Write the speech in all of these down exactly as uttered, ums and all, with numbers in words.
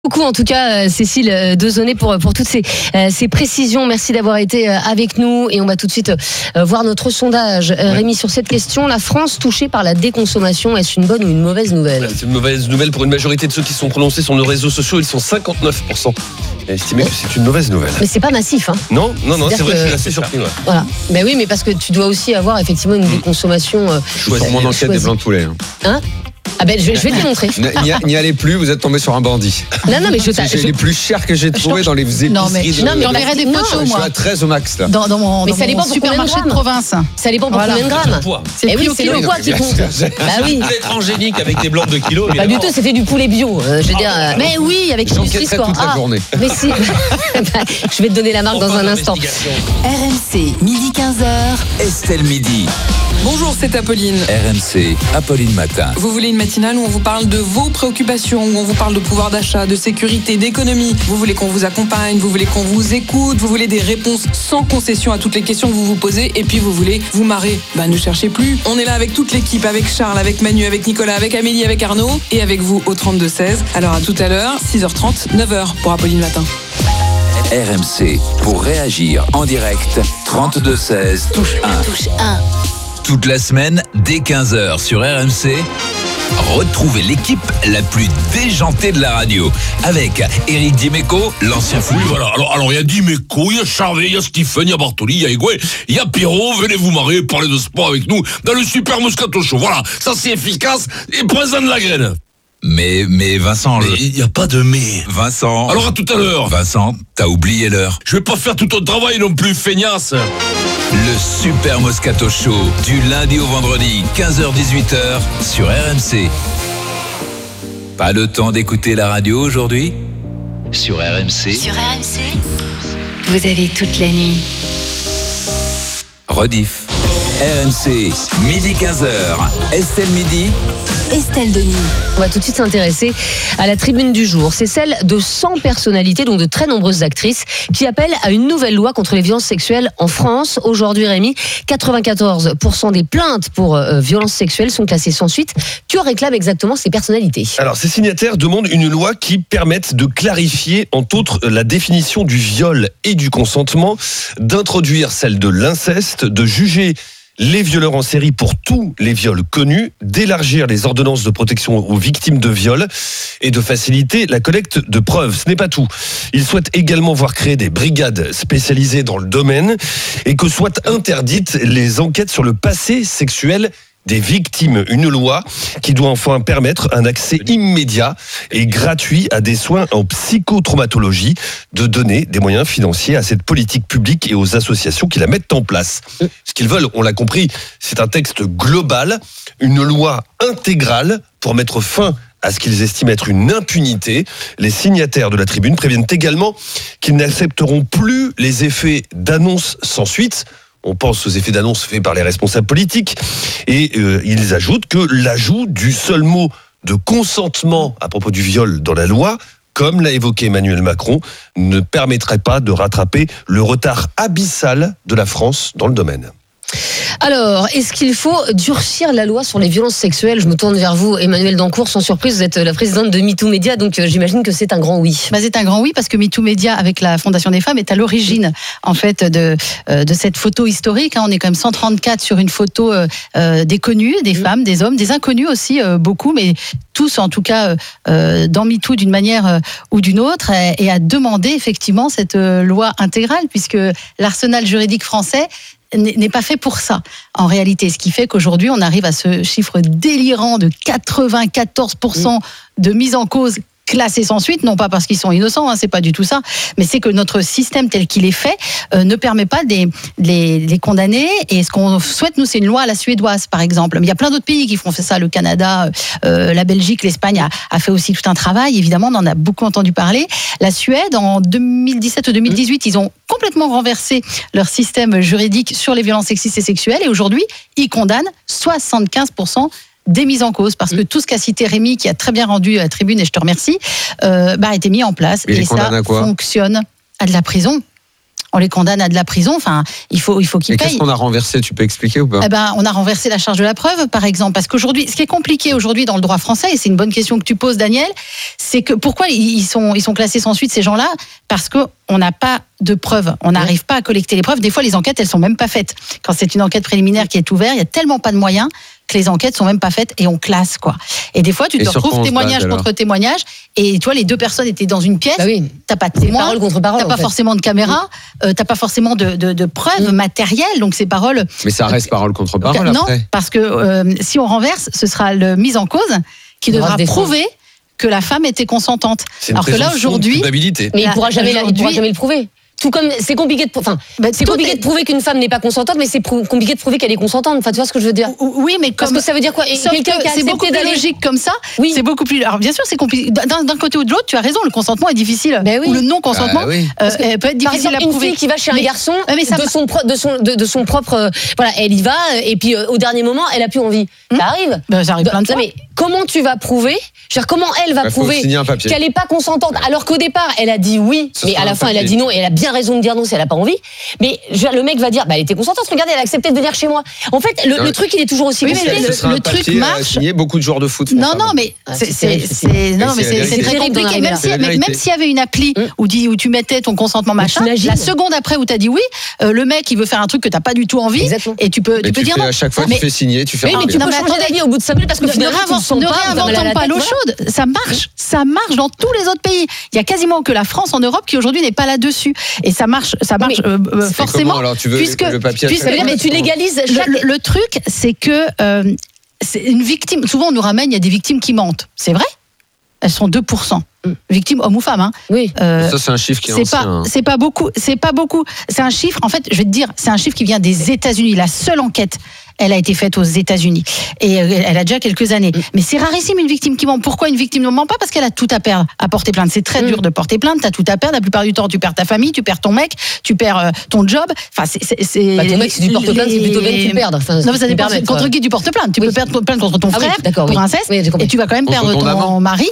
Beaucoup en tout cas Cécile Dezonnet pour, pour toutes ces, ces précisions. Merci d'avoir été avec nous et on va tout de suite voir notre sondage. Ouais. Rémi, sur cette question, la France touchée par la déconsommation, est-ce une bonne ou une mauvaise nouvelle ? C'est une mauvaise nouvelle pour une majorité de ceux qui sont prononcés sur nos réseaux sociaux. Ils sont cinquante-neuf pour cent à estimer que c'est une mauvaise nouvelle. Mais c'est pas massif, hein ? Non, non, non, C'est-à-dire c'est vrai, que... je suis assez surpris. Ouais. Voilà. Ben oui, mais parce que tu dois aussi avoir effectivement une déconsommation. Euh, je suis sur mon enquête des blancs de poulet. Hein, hein Ah ben, je, je vais te montrer. N'y, n'y allez plus, vous êtes tombé sur un bandit. Non, non, mais je C'est je... les plus chers que j'ai trouvé dans les épiceries. Non, mais, de... non, mais on verrait des photos, moi. Je moi. suis à treize au max, là. Dans, dans mon, mais dans ça mon dépend pour supermarché de province. Ça dépend pour voilà. combien de grammes. C'est eh oui, au c'est kilo. le poids qui compte. Bah oui. Vous êtes angélique avec des blancs de kilos. Pas du tout, c'était du poulet bio. Euh, je veux dire. Euh... Mais oui, avec une Nutri Score. Toute la ah, journée. Mais si. Je vais te donner la marque dans un instant. R M C, midi quinze heures. Estelle Midi. Bonjour, c'est Apolline. R M C, Apolline Matin. Vous voulez une matinale où on vous parle de vos préoccupations, où on vous parle de pouvoir d'achat, de sécurité, d'économie. Vous voulez qu'on vous accompagne, vous voulez qu'on vous écoute, vous voulez des réponses sans concession à toutes les questions que vous vous posez, et puis vous voulez vous marrer. Bah ne cherchez plus. On est là avec toute l'équipe, avec Charles, avec Manu, avec Nicolas, avec Amélie, avec Arnaud, et avec vous au trente-deux seize. Alors à tout à l'heure, six heures trente, neuf heures pour Apolline Matin. R M C, pour réagir en direct, trente-deux seize, touche un. Touche un. Toute la semaine, dès quinze heures sur R M C, retrouvez l'équipe la plus déjantée de la radio. Avec Éric Dimeco, l'ancien fou. Oui, voilà. Alors, alors, il y a Dimeco, il y a Charvet, il y a Stephen, il y a Bartoli, il y a Higuain, il y a Pierrot. Venez vous marrer, parler de sport avec nous dans le Super Moscato Show. Voilà. Ça, c'est efficace et présent de la graine. Mais, mais Vincent... Mais il n'y a pas de mais. Vincent... Alors à tout à l'heure. Vincent, t'as oublié l'heure. Je vais pas faire tout ton travail non plus, feignasse. Le Super Moscato Show, du lundi au vendredi, quinze heures dix-huit heures, sur R M C. Pas le temps d'écouter la radio aujourd'hui ? Sur R M C. Sur R M C, vous avez toute la nuit. Rediff. R M C, midi quinze heures. Estelle Midi. Estelle Denis. On va tout de suite s'intéresser à la tribune du jour. C'est celle de cent personnalités, donc de très nombreuses actrices, qui appellent à une nouvelle loi contre les violences sexuelles en France. Aujourd'hui, Rémi, quatre-vingt-quatorze pour cent des plaintes pour euh, violences sexuelles sont classées sans suite. Que réclament exactement ces personnalités ? Alors, ces signataires demandent une loi qui permette de clarifier, entre autres, la définition du viol et du consentement, d'introduire celle de l'inceste, de juger les violeurs en série pour tous les viols connus, d'élargir les ordonnances de protection aux victimes de viols et de faciliter la collecte de preuves. Ce n'est pas tout. Ils souhaitent également voir créer des brigades spécialisées dans le domaine et que soient interdites les enquêtes sur le passé sexuel des victimes. Une loi qui doit enfin permettre un accès immédiat et gratuit à des soins en psychotraumatologie, de donner des moyens financiers à cette politique publique et aux associations qui la mettent en place. Ce qu'ils veulent, on l'a compris, c'est un texte global, une loi intégrale pour mettre fin à ce qu'ils estiment être une impunité. Les signataires de la tribune préviennent également qu'ils n'accepteront plus les effets d'annonce sans suite. On pense aux effets d'annonce faits par les responsables politiques. Et euh, ils ajoutent que l'ajout du seul mot de consentement à propos du viol dans la loi, comme l'a évoqué Emmanuel Macron, ne permettrait pas de rattraper le retard abyssal de la France dans le domaine. Alors, est-ce qu'il faut durcir la loi sur les violences sexuelles ? Je me tourne vers vous, Emmanuel Dancourt, sans surprise, vous êtes la présidente de MeToo Média, donc euh, j'imagine que c'est un grand oui. Bah, c'est un grand oui, parce que MeToo Média, avec la Fondation des femmes, est à l'origine en fait de, euh, de cette photo historique. Hein. On est quand même cent trente-quatre sur une photo euh, euh, des connus, des mmh. femmes, des hommes, des inconnus aussi, euh, beaucoup, mais tous en tout cas euh, dans MeToo d'une manière euh, ou d'une autre, et, et à demander effectivement cette euh, loi intégrale, puisque l'arsenal juridique français n'est pas fait pour ça, en réalité. Ce qui fait qu'aujourd'hui, on arrive à ce chiffre délirant de quatre-vingt-quatorze pour cent de mise en cause classés sans suite, non pas parce qu'ils sont innocents, hein, c'est pas du tout ça, mais c'est que notre système tel qu'il est fait euh, ne permet pas de les, de les, de les condamner. Et ce qu'on souhaite, nous, c'est une loi à la suédoise, par exemple. Mais il y a plein d'autres pays qui font ça, le Canada, euh, la Belgique, l'Espagne a, a fait aussi tout un travail. Évidemment, on en a beaucoup entendu parler. La Suède, en deux mille dix-sept ou deux mille dix-huit, ils ont complètement renversé leur système juridique sur les violences sexistes et sexuelles. Et aujourd'hui, ils condamnent soixante-quinze pour cent des mises en cause, parce que tout ce qu'a cité Rémi, qui a très bien rendu la tribune, et je te remercie, euh, bah, a été mis en place. Et, et ça fonctionne à de la prison. on les condamne à de la prison. Enfin, il faut, il faut qu'ils Et payent. qu'est-ce qu'on a renversé? Tu peux expliquer ou pas? Eh ben, on a renversé la charge de la preuve, par exemple, parce qu'aujourd'hui, ce qui est compliqué aujourd'hui dans le droit français, et c'est une bonne question que tu poses, Daniel, c'est que pourquoi ils sont, ils sont classés sans suite, ces gens-là? Parce que on n'a pas de preuves, on n'arrive pas à collecter les preuves. Des fois, les enquêtes, elles sont même pas faites. Quand c'est une enquête préliminaire qui est ouverte, il y a tellement pas de moyens que les enquêtes sont même pas faites et on classe, quoi. Et des fois, tu Et te sur quoi retrouves on se témoignage base, contre témoignage, et toi, les deux personnes étaient dans une pièce. Bah oui. T'as pas de témoin, Parole contre parole. t'as pas en fait. forcément de caméra, euh, t'as pas forcément de, de, de preuves Mm. matérielles, donc ces paroles. Mais ça reste parole contre parole non, après. parce que euh, si on renverse, ce sera le mis en cause qui Il devra devra se défendre. prouver que la femme était consentante. C'est une Alors que là présomption de aujourd'hui, culpabilité. Mais il Là, pourra jamais, la- il pourra aujourd'hui- jamais le prouver. Tout comme c'est compliqué de, enfin, bah, c'est tout compliqué est- de prouver qu'une femme n'est pas consentante, mais c'est prou- compliqué de prouver qu'elle est consentante. Enfin, tu vois ce que je veux dire? oui, mais Parce comme que ça veut dire quoi? Et sauf quelqu'un que qui a c'est beaucoup accepté plus d'aller. logique comme ça. Oui. C'est beaucoup plus. Alors bien sûr, c'est compliqué. D'un, d'un côté ou de l'autre, tu as raison. Le consentement est difficile. Ben oui. Ou le non-consentement Ah oui. euh, euh, peut être Par difficile exemple, à une prouver. fille qui va chez un Mais- garçon Ah, mais ça de va- son pro- de son de, de son propre euh, voilà, elle y va et puis euh, au dernier moment, elle a plus envie. Ça arrive. Ben, ça arrive plein de Non, fois. mais comment tu vas prouver? Je veux dire, comment elle va Bah, faut prouver signer un papier. qu'elle n'est pas consentante alors qu'au départ elle a dit oui, Ce mais sera à la un fin elle a papier. dit non et elle a bien raison de dire non si elle a pas envie. Mais je veux dire, le mec va dire bah elle était consentante. Regardez, elle a accepté de venir chez moi. En fait, le, Non, le mais- truc il est toujours aussi Oui, mais compliqué. le- Ce sera un truc papier, euh, marche. signé, beaucoup de joueurs de foot. font Non, ça, non, maintenant. mais Ah, c'est, c'est c'est, terrible, c'est- Mais non, mais c'est c'est, la c'est vérité. très C'est terrible d'en compliqué. arriver Même là. si, C'est la mais- vérité. même s'il y avait une appli Mm. où, dit, où tu mettais ton consentement machin, t'imagines la seconde après où tu as dit oui, euh, le mec il veut faire un truc que tu n'as pas du tout envie, Exactement. et tu peux, Mais tu peux tu dire fais non. à chaque fois, Mais- tu fais signer, tu fais Oui, un mais tu papier. peux mais changer attendez. d'avis au bout de cinq minutes parce que Ne, finalement tu le réinvente- sens ne pas. vous avez mal à la réinventons pas tête, l'eau voilà. chaude, ça marche, ça marche dans tous les autres pays. Il y a quasiment que la France en Europe qui aujourd'hui n'est pas là-dessus, et ça marche, ça marche Mais euh, euh, C'est forcément. comment, alors tu veux puisque- le papier à puisque- chaque Ça veut dire, fois, mais tu comment légalises Le, chaque. le- le truc, c'est que euh, c'est une victime. Souvent, on nous ramène, il y a des victimes qui mentent. C'est vrai. Elles sont deux pour cent. Mm. Victimes, hommes ou femmes. Hein. Oui. Euh, Ça, c'est un chiffre qui est c'est ancien. pas, hein. c'est pas beaucoup. C'est pas beaucoup. C'est un chiffre. En fait, je vais te dire, c'est un chiffre qui vient des États-Unis. La seule enquête, elle a été faite aux États-Unis et euh, elle a déjà quelques années. Mm. Mais c'est rarissime une victime qui ment. Pourquoi une victime ne ment pas? Parce qu'elle a tout à perdre à porter plainte. C'est très Mm. dur de porter plainte. T'as tout à perdre. La plupart du temps, tu perds ta famille, tu perds ton mec, tu perds euh, ton job. Enfin, c'est, c'est, c'est Bah, ton mec, si tu portes plainte, c'est plutôt bien que tu perdes. Enfin, non, mais ça si tu dépend. permets, Contre quoi. qui tu portes plainte? Tu Oui. peux perdre plainte contre ton Ah oui, frère d'accord, pour oui. inceste, Oui, j'ai compris. et tu vas quand même Contre perdre ton ton amant. mari.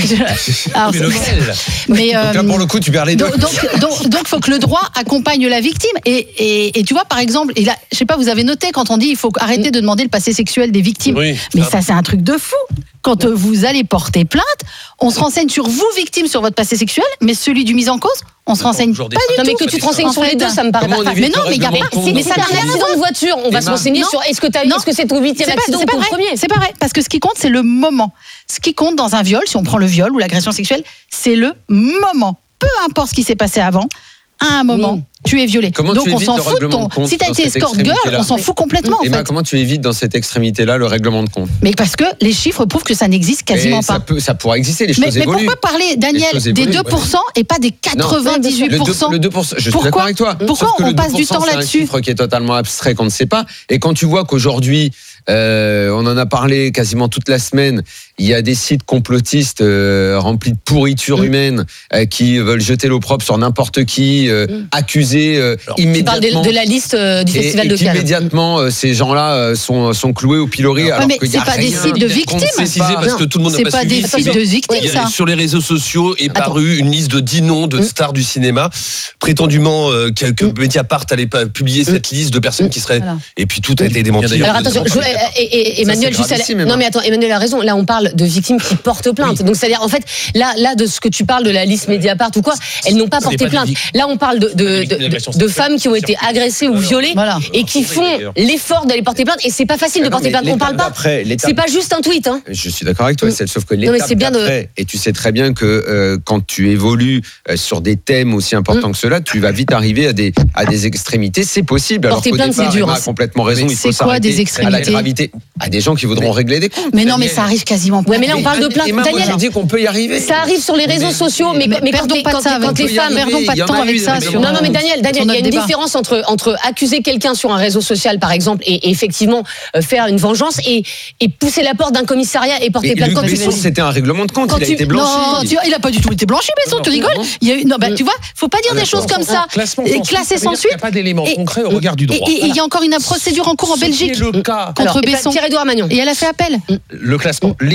Alors, Mais c'est- lequel mais Donc là, euh, pour le coup, tu perds les deux. donc, donc, donc, donc, faut que le droit accompagne la victime. Et, et, et tu vois, par exemple, et là, je sais pas, vous avez noté quand on dit il faut arrêter de demander le passé sexuel des victimes. Oui, Mais ça- ça, c'est un truc de fou. Quand euh, vous allez porter plainte, on se renseigne sur vous, victime, sur votre passé sexuel, mais celui du mis en cause, on se renseigne toujours pas des du Non, mais tout. que tu te renseignes En sur les fait, deux, ça me paraît Comment on pas. évite Mais non, le mais il y a règlement pas- de compte c'est- dans mais Mais ce c'est ça un n'a rien à accident de voiture. On va se Emma. renseigner Non. sur est-ce que t'as, Non. est-ce que c'est au huitième C'est pas, accident c'est ou pas au vrai. premier? C'est pas vrai. Parce que ce qui compte, c'est le moment. Ce qui compte dans un viol, si on prend le viol ou l'agression sexuelle, c'est le moment. Peu importe ce qui s'est passé avant, à un moment, Oui. tu es violé. Comment Donc tu on évites s'en le fout de règlement ton. de compte Si t'as dans été cette escort girl, extrémité-là? on s'en fout complètement. En Emma, fait. comment tu évites dans cette extrémité-là le règlement de compte? Mais parce que les chiffres prouvent que ça n'existe quasiment Et ça, pas. peut, ça pourra exister, les Mais, choses mais évoluent. pourquoi parler, Daniel, choses des évoluent, deux pour cent et pas des quatre-vingt-dix-huit pour cent? Le deux pour cent, je suis Pourquoi d'accord avec toi. Pourquoi Sauf que on le passe du deux pour cent, temps c'est là-dessus? un chiffre qui est totalement abstrait, qu'on ne sait pas. Et quand tu vois qu'aujourd'hui, euh, on en a parlé quasiment toute la semaine, il y a des sites complotistes euh, remplis de pourriture Mm. humaine euh, qui veulent jeter l'opprobre sur n'importe qui, euh, Mm. accuser euh, Alors, Tu parles de, immédiatement. de la liste euh, du et, festival et de Cannes. qu'immédiatement, euh, ces gens-là euh, sont, sont cloués au pilori. alors mais qu'il y c'est a pas des rien sites de qu'on ne victimes. sait Préciser pas. parce que tout le monde n'a C'est pas, pas suivi. des sites de victimes, Il y a- ça. sur les réseaux sociaux est Attends. paru une liste de dix noms de Mm. stars du cinéma. Prétendument, euh, que, que Mm. Mediapart allait pas publier cette liste de personnes qui seraient. Voilà. Et puis tout a été démenti. Alors attention, je- et, et- et Emmanuel, c'est juste à la- gravissime, non Emma. mais attends, Emmanuel a raison. Là, on parle de victimes qui portent plainte. Donc c'est-à-dire, en fait, là, là, de ce que tu parles de la liste Mediapart ou quoi, elles n'ont pas C'est porté pas des plainte. vic- Là, on parle de, de, des victimes de, d'agression de sexuelle. femmes qui ont été agressées ou violées Voilà. et qui font l'effort d'aller porter plainte. Et c'est pas facile de Non, porter mais plainte. On l'étape parle pas. d'après, l'étape- C'est pas juste un tweet. Hein. Je suis d'accord avec toi, Mm. Estelle, sauf que mais l'étape c'est bien de- d'après, et tu sais très bien que euh, quand tu évolues euh, sur des thèmes aussi importants Mm. que ceux-là, tu vas vite arriver à des, à des extrémités. C'est possible. Alors Porter qu'au plainte, départ, c'est dur, Emma hein. a complètement raison. Mais Il faut c'est quoi s'arrêter des à la extrémités gravité. À des gens qui voudront régler des comptes. Mais non, mais ça arrive quasiment pas. Ouais, mais là, on parle de plainte. Emma, moi, Daniel, je dis qu'on peut y arriver. ça arrive sur les réseaux Mais- sociaux, mais, mais mais quand, perdons les- pas de quand, ça quand avec- les on peut y femmes. arriver. Perdons pas Il y de en temps a avec eu, ça. des sur- Non, non, mais Daniel, Daniel, sur il y a notre une débat. différence entre, entre accuser quelqu'un sur un réseau social, par exemple, et, et effectivement euh, faire une vengeance et, et pousser la porte d'un commissariat et porter Mais plainte. Luc Quand tu Besson, fais- c'était un règlement de compte. Quand Il a tu- été blanchi. Non, tu vois, il a pas du tout été blanchi, Besson, tu rigoles. Il y a eu, non, bah, tu vois, faut pas dire Ah, des choses d'accord. comme ça. Classement Et sans classé suite, ça veut sans dire qu'il suite. n'y a pas d'éléments Et- concrets au regard du Et droit. et il y a encore une procédure en cours en Ce qui Belgique est le cas. contre Alors, et Besson. Pierre-Édouard Magnon. Et elle a fait appel. Le classement, les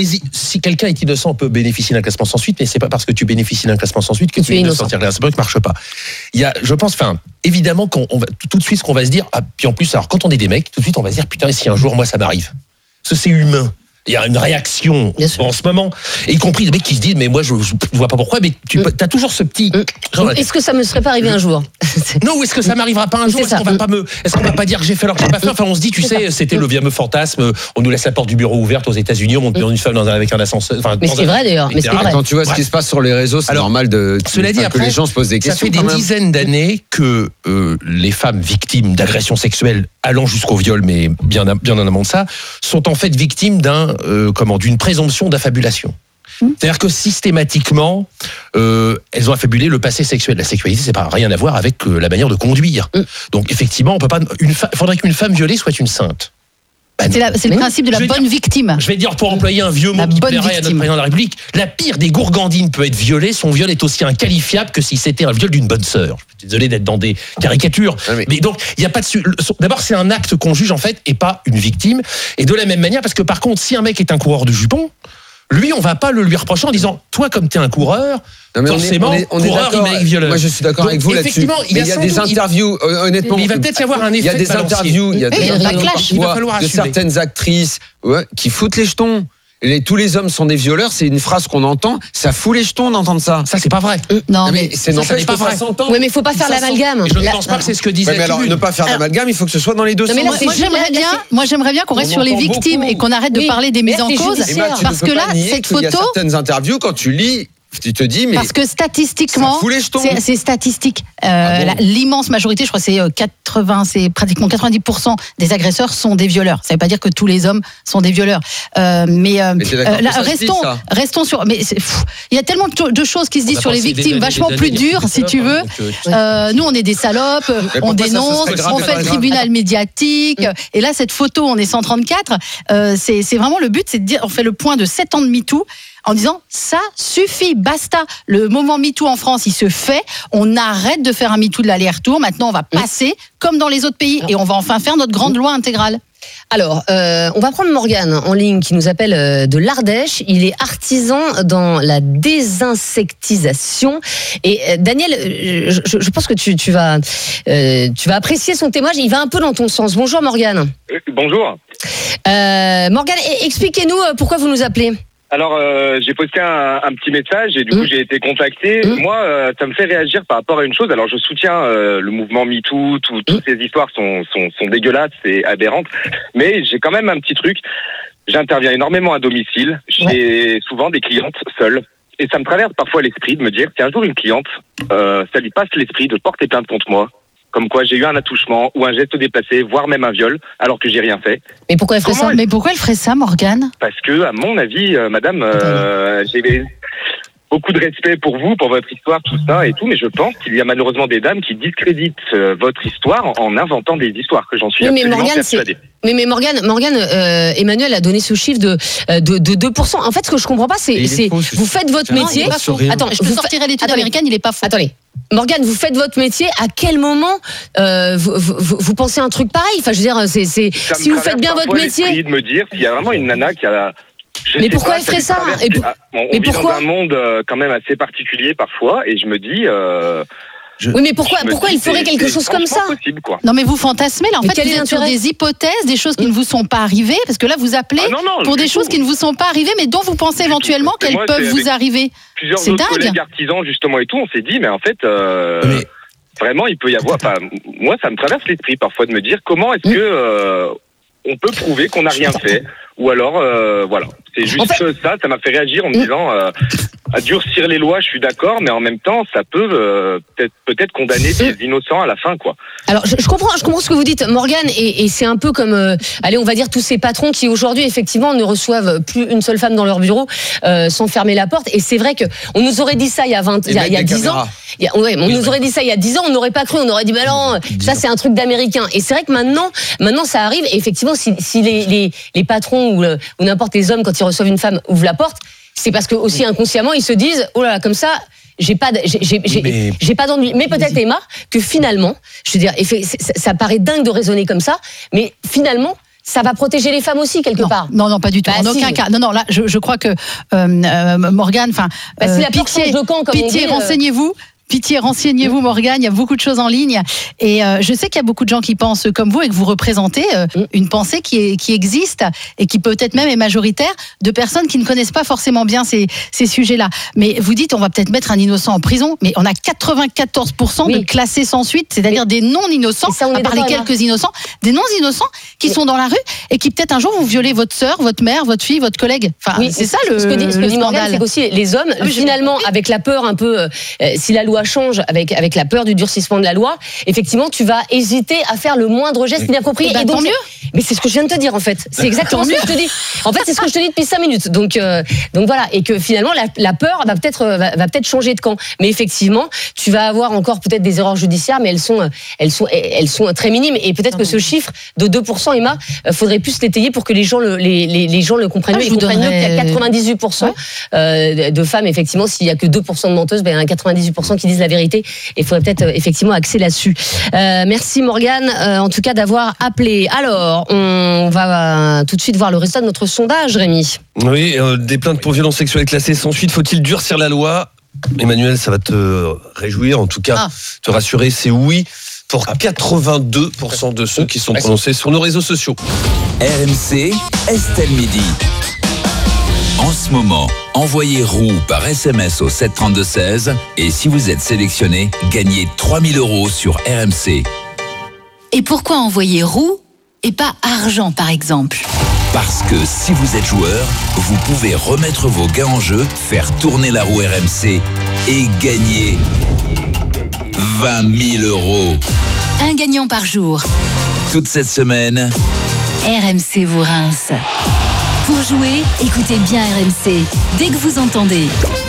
si quelqu'un est innocent, on peut bénéficier d'un classement sans suite, mais c'est pas parce que tu bénéficies d'un classement sans suite que tu, tu es innocent. innocent. Ça ne marche pas. Il y a, je pense, enfin, évidemment, qu'on on va, tout de suite, ce qu'on va se dire, ah, puis en plus, alors, quand on est des mecs, tout de suite, on va se dire, putain, si un jour, moi, ça m'arrive. Parce que c'est humain. Il y a une réaction en ce moment, et y compris des mecs qui se disent, mais moi, je ne vois pas pourquoi, mais tu mm. as toujours ce petit. Mm. Est-ce que ça me serait pas arrivé un jour? Non, ou est-ce que ça m'arrivera pas un jour? Est-ce qu'on va pas me, est-ce qu'on va pas dire que j'ai fait alors que j'ai pas fait? Enfin, on se dit, tu sais, c'était le fameux fantasme. On nous laisse la porte du bureau ouverte aux États-Unis, on monte dans une femme dans un, avec un ascenseur. Enfin, mais c'est vrai d'ailleurs. Mais c'est vrai. Quand tu vois ce qui se passe sur les réseaux, c'est alors, normal de. Cela dit, après, que les gens se posent des questions. Ça fait des dizaines d'années que euh, les femmes victimes d'agressions sexuelles allant jusqu'au viol, mais bien, bien en amont de ça, sont en fait victimes d'un, euh, comment, d'une présomption d'affabulation. C'est-à-dire que systématiquement, euh, elles ont affabulé le passé sexuel. La sexualité, c'est pas rien à voir avec euh, la manière de conduire. Mm. Donc effectivement, on peut pas. Il fa- faudrait qu'une femme violée soit une sainte. Ben, c'est, la, c'est le principe de la bonne dire, victime. Je vais dire, pour employer un vieux mot qui plairait à notre président de la République, la pire des gourgandines peut être violée. Son viol est aussi inqualifiable que si c'était un viol d'une bonne sœur. Je suis désolé d'être dans des caricatures. Ah oui. Mais donc, il y a pas de. D'abord, c'est un acte qu'on juge en fait et pas une victime. Et de la même manière, parce que par contre, si un mec est un coureur de jupons, lui, on va pas le lui reprocher en disant, toi, comme t'es un coureur, non, forcément, on est, on est, on coureur, il m'a violeur. Moi, je suis d'accord donc, avec vous là-dessus. Il y a, il y a des doute, interviews, il... honnêtement. Il va peut-être y avoir un effet. Il y a des interviews, il y a des interviews de certaines actrices ouais, qui foutent les jetons. Les, tous les hommes sont des violeurs, c'est une phrase qu'on entend, ça fout les jetons d'entendre ça. Ça, c'est pas vrai. Euh, non, mais, mais c'est non, ça, ça pas vrai. Oui, mais il faut pas faire l'amalgame. Je ne pense pas que c'est ce que disait. Ouais, mais alors, ne pas faire l'amalgame, il faut que ce soit dans les deux sens. Moi, moi, j'aimerais bien, moi, j'aimerais bien qu'on reste sur les victimes et qu'on arrête de parler des mises en cause, parce que là, cette photo. Il y a certaines interviews quand tu lis. Tu te dis, mais parce que statistiquement, c'est, c'est statistique. Euh, ah bon la, l'immense majorité, je crois, c'est quatre-vingts, c'est pratiquement quatre-vingt-dix pour cent des agresseurs sont des violeurs. Ça ne veut pas dire que tous les hommes sont des violeurs. Euh, mais euh, mais euh, là, restons, dit, restons sur. Mais il y a tellement de choses qui se disent sur les victimes, vachement plus dures, si tu veux. Euh, nous, on est des salopes, on dénonce, on fait le tribunal médiatique. Et là, cette photo, on est cent trente-quatre. Euh, c'est, c'est vraiment le but, c'est de dire, on fait le point de sept ans de MeToo. En disant, ça suffit, basta. Le moment MeToo en France, il se fait. On arrête de faire un MeToo de l'aller-retour. Maintenant, on va passer comme dans les autres pays et on va enfin faire notre grande loi intégrale. Alors, euh, on va prendre Morgane en ligne qui nous appelle euh, de l'Ardèche. Il est artisan dans la désinsectisation. Et euh, Daniel, je, je, je pense que tu, tu, vas, euh, tu vas apprécier son témoignage. Il va un peu dans ton sens. Bonjour Morgane. Euh, bonjour. Euh, Morgane, expliquez-nous pourquoi vous nous appelez. Alors, euh, j'ai posté un, un petit message et du coup, mmh. j'ai été contacté. Mmh. Moi, euh, ça me fait réagir par rapport à une chose. Alors, je soutiens euh, le mouvement MeToo. Tout, toutes ces histoires sont, sont, sont dégueulasses et aberrantes. Mais j'ai quand même un petit truc. J'interviens énormément à domicile. J'ai ouais. souvent des clientes seules. Et ça me traverse parfois l'esprit de me dire, si un jour une cliente, euh, ça lui passe l'esprit de porter plainte contre moi, comme quoi j'ai eu un attouchement ou un geste déplacé, voire même un viol, alors que j'ai rien fait. Mais pourquoi elle ferait Comment ça elle... Mais pourquoi elle ferait ça, Morgane ? Parce que, à mon avis, euh, madame, euh, j'ai beaucoup de respect pour vous, pour votre histoire, tout ça et tout, mais je pense qu'il y a malheureusement des dames qui discréditent euh, votre histoire en, en inventant des histoires, que j'en suis oui, absolument Morgane, persuadé. Mais, mais Morgane, Morgane euh, Emmanuel a donné ce chiffre de, de, de deux pour cent. En fait, ce que je comprends pas, c'est, c'est faux, vous faites votre non, métier. Attends, je peux sortir l'étude Attendez. américaine, il est pas faux. Attendez. Morgane, vous faites votre métier. À quel moment euh, vous, vous, vous pensez un truc pareil ? Enfin, je veux dire, c'est, c'est si vous faites bien votre métier. De me dire s'il y a vraiment une nana qui a. Je mais pourquoi pas, elle ferait ça, ça et pour... ah, bon, On mais vit pourquoi dans un monde euh, quand même assez particulier parfois, et je me dis. Euh, Je, oui, mais pourquoi, pourquoi il ferait quelque chose comme ça possible, quoi. Non, mais vous fantasmez, là. En mais fait, vous êtes sur des hypothèses, des choses qui ne vous sont pas arrivées, parce que là, vous appelez ah non, non, pour des tout. choses qui ne vous sont pas arrivées, mais dont vous pensez du éventuellement qu'elles moi, peuvent vous arriver. Plusieurs c'est autres dingue. collègues artisans, justement, et tout, on s'est dit, mais en fait, euh, mais... vraiment, il peut y avoir. Enfin, moi, ça me traverse l'esprit parfois de me dire comment est-ce mmh. que euh, on peut prouver qu'on n'a rien fait, ou alors, euh, voilà. C'est juste en fait... ça, ça m'a fait réagir en me mmh. disant. Euh, À durcir les lois, je suis d'accord, mais en même temps, ça peut euh, peut-être, peut-être condamner des innocents à la fin, quoi. Alors, je, je comprends, je comprends ce que vous dites, Morgane, et, et c'est un peu comme, euh, allez, on va dire tous ces patrons qui aujourd'hui, effectivement, ne reçoivent plus une seule femme dans leur bureau euh, sans fermer la porte. Et c'est vrai que on nous aurait dit ça il y a vingt, il y a, il y a dix ans. Il y a, ouais, on oui, nous aurait dit ça il y a dix ans, on n'aurait pas cru, on aurait dit, bah non, ça c'est un truc d'américain. Et c'est vrai que maintenant, maintenant ça arrive. Et effectivement, si, si les, les, les patrons ou, le, ou n'importe les hommes, quand ils reçoivent une femme, ouvrent la porte. C'est parce que aussi inconsciemment ils se disent oh là là comme ça j'ai pas j'ai j'ai j'ai, mais... j'ai pas d'ennui mais peut-être Emma que finalement je veux dire ça, ça paraît dingue de raisonner comme ça mais finalement ça va protéger les femmes aussi quelque non, part. Non, non, pas du tout. Bah, en si. aucun cas. Non, non, là, je, je crois que euh, euh, Morgane, enfin, bah, euh, si la pitié, de camp, comme pitié, on dit, euh... renseignez-vous. Pitié, renseignez-vous, Morgane. Il y a beaucoup de choses en ligne. Et euh, je sais qu'il y a beaucoup de gens qui pensent comme vous et que vous représentez euh, une pensée qui, est, qui existe et qui peut-être même est majoritaire de personnes qui ne connaissent pas forcément bien ces, ces sujets-là. Mais vous dites, on va peut-être mettre un innocent en prison, mais on a quatre-vingt-quatorze pour cent oui. de classés sans suite, c'est-à-dire oui. des non-innocents, ça, à part les quelques innocents, des non-innocents qui oui. sont dans la rue et qui peut-être un jour vont violer votre sœur, votre mère, votre fille, votre collègue. Enfin, oui, c'est ça le, ce que dit, ce le que dit scandale. Morgane, c'est qu'aussi les hommes, ah, finalement, avec la peur un peu, euh, si la loi change avec, avec la peur du durcissement de la loi, effectivement, tu vas hésiter à faire le moindre geste inapproprié. Et, bah, et donc, tant mieux. Mais c'est ce que je viens de te dire, en fait. C'est exactement ce que je te dis. En fait, c'est ce que je te dis depuis cinq minutes. Donc, euh, donc voilà. Et que finalement, la, la peur va peut-être, va, va peut-être changer de camp. Mais effectivement, tu vas avoir encore peut-être des erreurs judiciaires, mais elles sont, elles sont, elles sont très minimes. Et peut-être que ce chiffre de deux pour cent, Emma, euh, faudrait plus l'étayer pour que les gens le, les, les, les gens le comprennent ah, mieux. Ils comprennent mieux qu'il y a quatre-vingt-dix-huit pour cent ouais. euh, de femmes, effectivement. S'il y a que deux pour cent de menteuses, ben, il y en a quatre-vingt-dix-huit pour cent qui disent la vérité. Et il faudrait peut-être euh, effectivement axer là-dessus. Euh, merci Morgane, euh, en tout cas d'avoir appelé. Alors, on va euh, tout de suite voir le résultat de notre sondage, Rémi. Oui, euh, des plaintes pour violences sexuelles classées sans suite. Faut-il durcir la loi ? Emmanuel, ça va te réjouir, en tout cas, ah. te rassurer, c'est oui pour quatre-vingt-deux pour cent de ceux qui sont prononcés sur nos réseaux sociaux. R M C, Estelle Midi. En ce moment, envoyez roue par S M S au sept trente-deux seize et si vous êtes sélectionné, gagnez trois mille euros sur R M C. Et pourquoi envoyer roue et pas argent par exemple ? Parce que si vous êtes joueur, vous pouvez remettre vos gains en jeu, faire tourner la roue R M C et gagner vingt mille euros. Un gagnant par jour. Toute cette semaine, R M C vous rince. Pour jouer, écoutez bien R M C. Dès que vous entendez.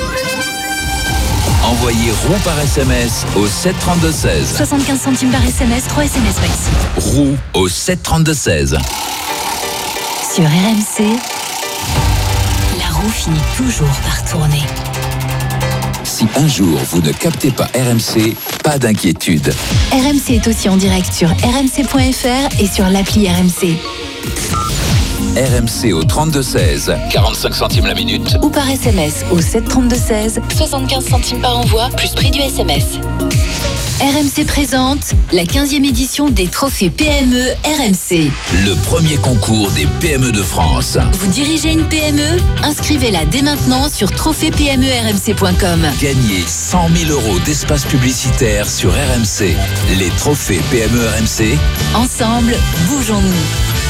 Envoyez roue par S M S au sept trente-deux seize. soixante-quinze centimes par S M S, trois S M S maxi. Roue au sept trente-deux seize. Sur R M C, la roue finit toujours par tourner. Si un jour vous ne captez pas R M C, pas d'inquiétude. R M C est aussi en direct sur r m c point f r et sur l'appli R M C. R M C au trente-deux seize, quarante-cinq centimes la minute. Ou par S M S au sept trente-deux seize, soixante-quinze centimes par envoi, plus prix du S M S. R M C présente la quinzième édition des trophées P M E R M C. Le premier concours des P M E de France. Vous dirigez une P M E ? Inscrivez-la dès maintenant sur trophée p m e r m c point com. Gagnez cent mille euros d'espace publicitaire sur R M C. Les trophées P M E R M C. Ensemble, bougeons-nous.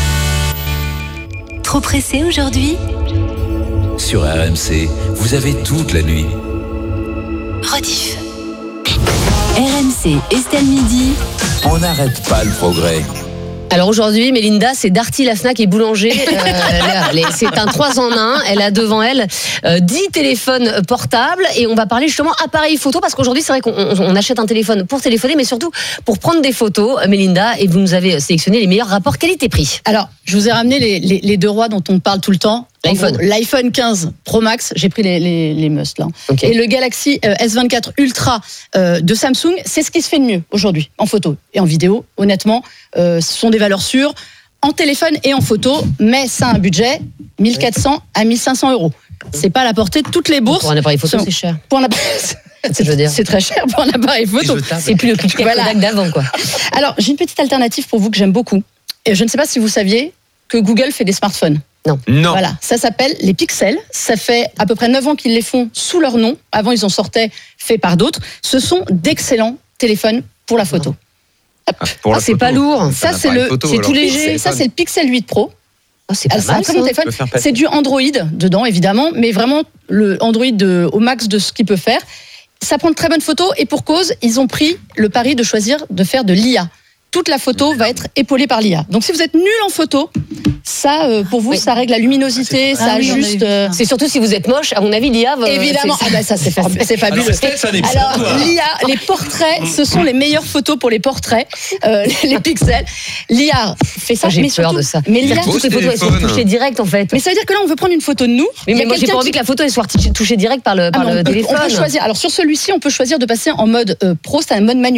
Trop pressé aujourd'hui ? Sur R M C, vous avez toute la nuit. Rediff. R M C, Estelle Midi. On n'arrête pas le progrès. Alors aujourd'hui, Mélinda, c'est Darty, la Fnac et Boulanger. Euh, c'est un trois en un. Elle a devant elle euh, dix téléphones portables et on va parler justement appareil photo parce qu'aujourd'hui, c'est vrai qu'on on achète un téléphone pour téléphoner, mais surtout pour prendre des photos, Mélinda. Et vous nous avez sélectionné les meilleurs rapports qualité-prix. Alors, je vous ai ramené les, les, les deux rois dont on parle tout le temps. L'iPhone. L'iPhone quinze Pro Max, j'ai pris les, les, les must là. Okay. Et le Galaxy euh, S vingt-quatre Ultra euh, de Samsung, c'est ce qui se fait de mieux aujourd'hui en photo et en vidéo. Honnêtement, euh, ce sont des valeurs sûres en téléphone et en photo, mais ça a un budget mille quatre cents à mille cinq cents euros. C'est pas à la portée de toutes les bourses. Pour un appareil photo, c'est cher. Pour un appareil... C'est, c'est très cher pour un appareil photo. C'est plus le clic voilà. d'avant, quoi. Alors, j'ai une petite alternative pour vous que j'aime beaucoup. Et je ne sais pas si vous saviez que Google fait des smartphones. Non. Non. Voilà, ça s'appelle les Pixels. Ça fait à peu près neuf ans qu'ils les font sous leur nom. Avant, ils en sortaient faits par d'autres. Ce sont d'excellents téléphones pour la photo. Ah, pour ah, la c'est photo. Pas lourd. Ça, c'est le, photo, c'est tout léger. Ça, c'est le Pixel huit Pro. Oh, c'est pas c'est mal, un très bon téléphone. C'est du Android dedans, évidemment, mais vraiment le Android de, au max de ce qu'il peut faire. Ça prend de très bonnes photos et pour cause, ils ont pris le pari de choisir de faire de l'I A. Toute la photo va être épaulée par l'I A. Donc si vous êtes nul en photo, ça, euh, pour vous, oui. ça règle la luminosité, ah, ça ajuste. Euh... C'est surtout si vous êtes moche, à mon avis, l'I A va... Évidemment, ah ben ça c'est, fa- c'est fabuleux. Alors, Alors l'I A, les portraits, ce sont les meilleures photos pour les portraits, euh, les, les pixels. L'I A fait ça, oh, j'ai mais peur surtout, de ça. Mais l'I A, toutes les photos, elles sont touchées direct en fait. Mais ça veut dire que là, on veut prendre une photo de nous. Mais, mais moi, j'ai pas envie qui... que la photo elle soit touchée direct par le, par ah, le on téléphone. On peut choisir. Alors sur celui-ci, on peut choisir de passer en mode euh, pro, c'est un mode manuel.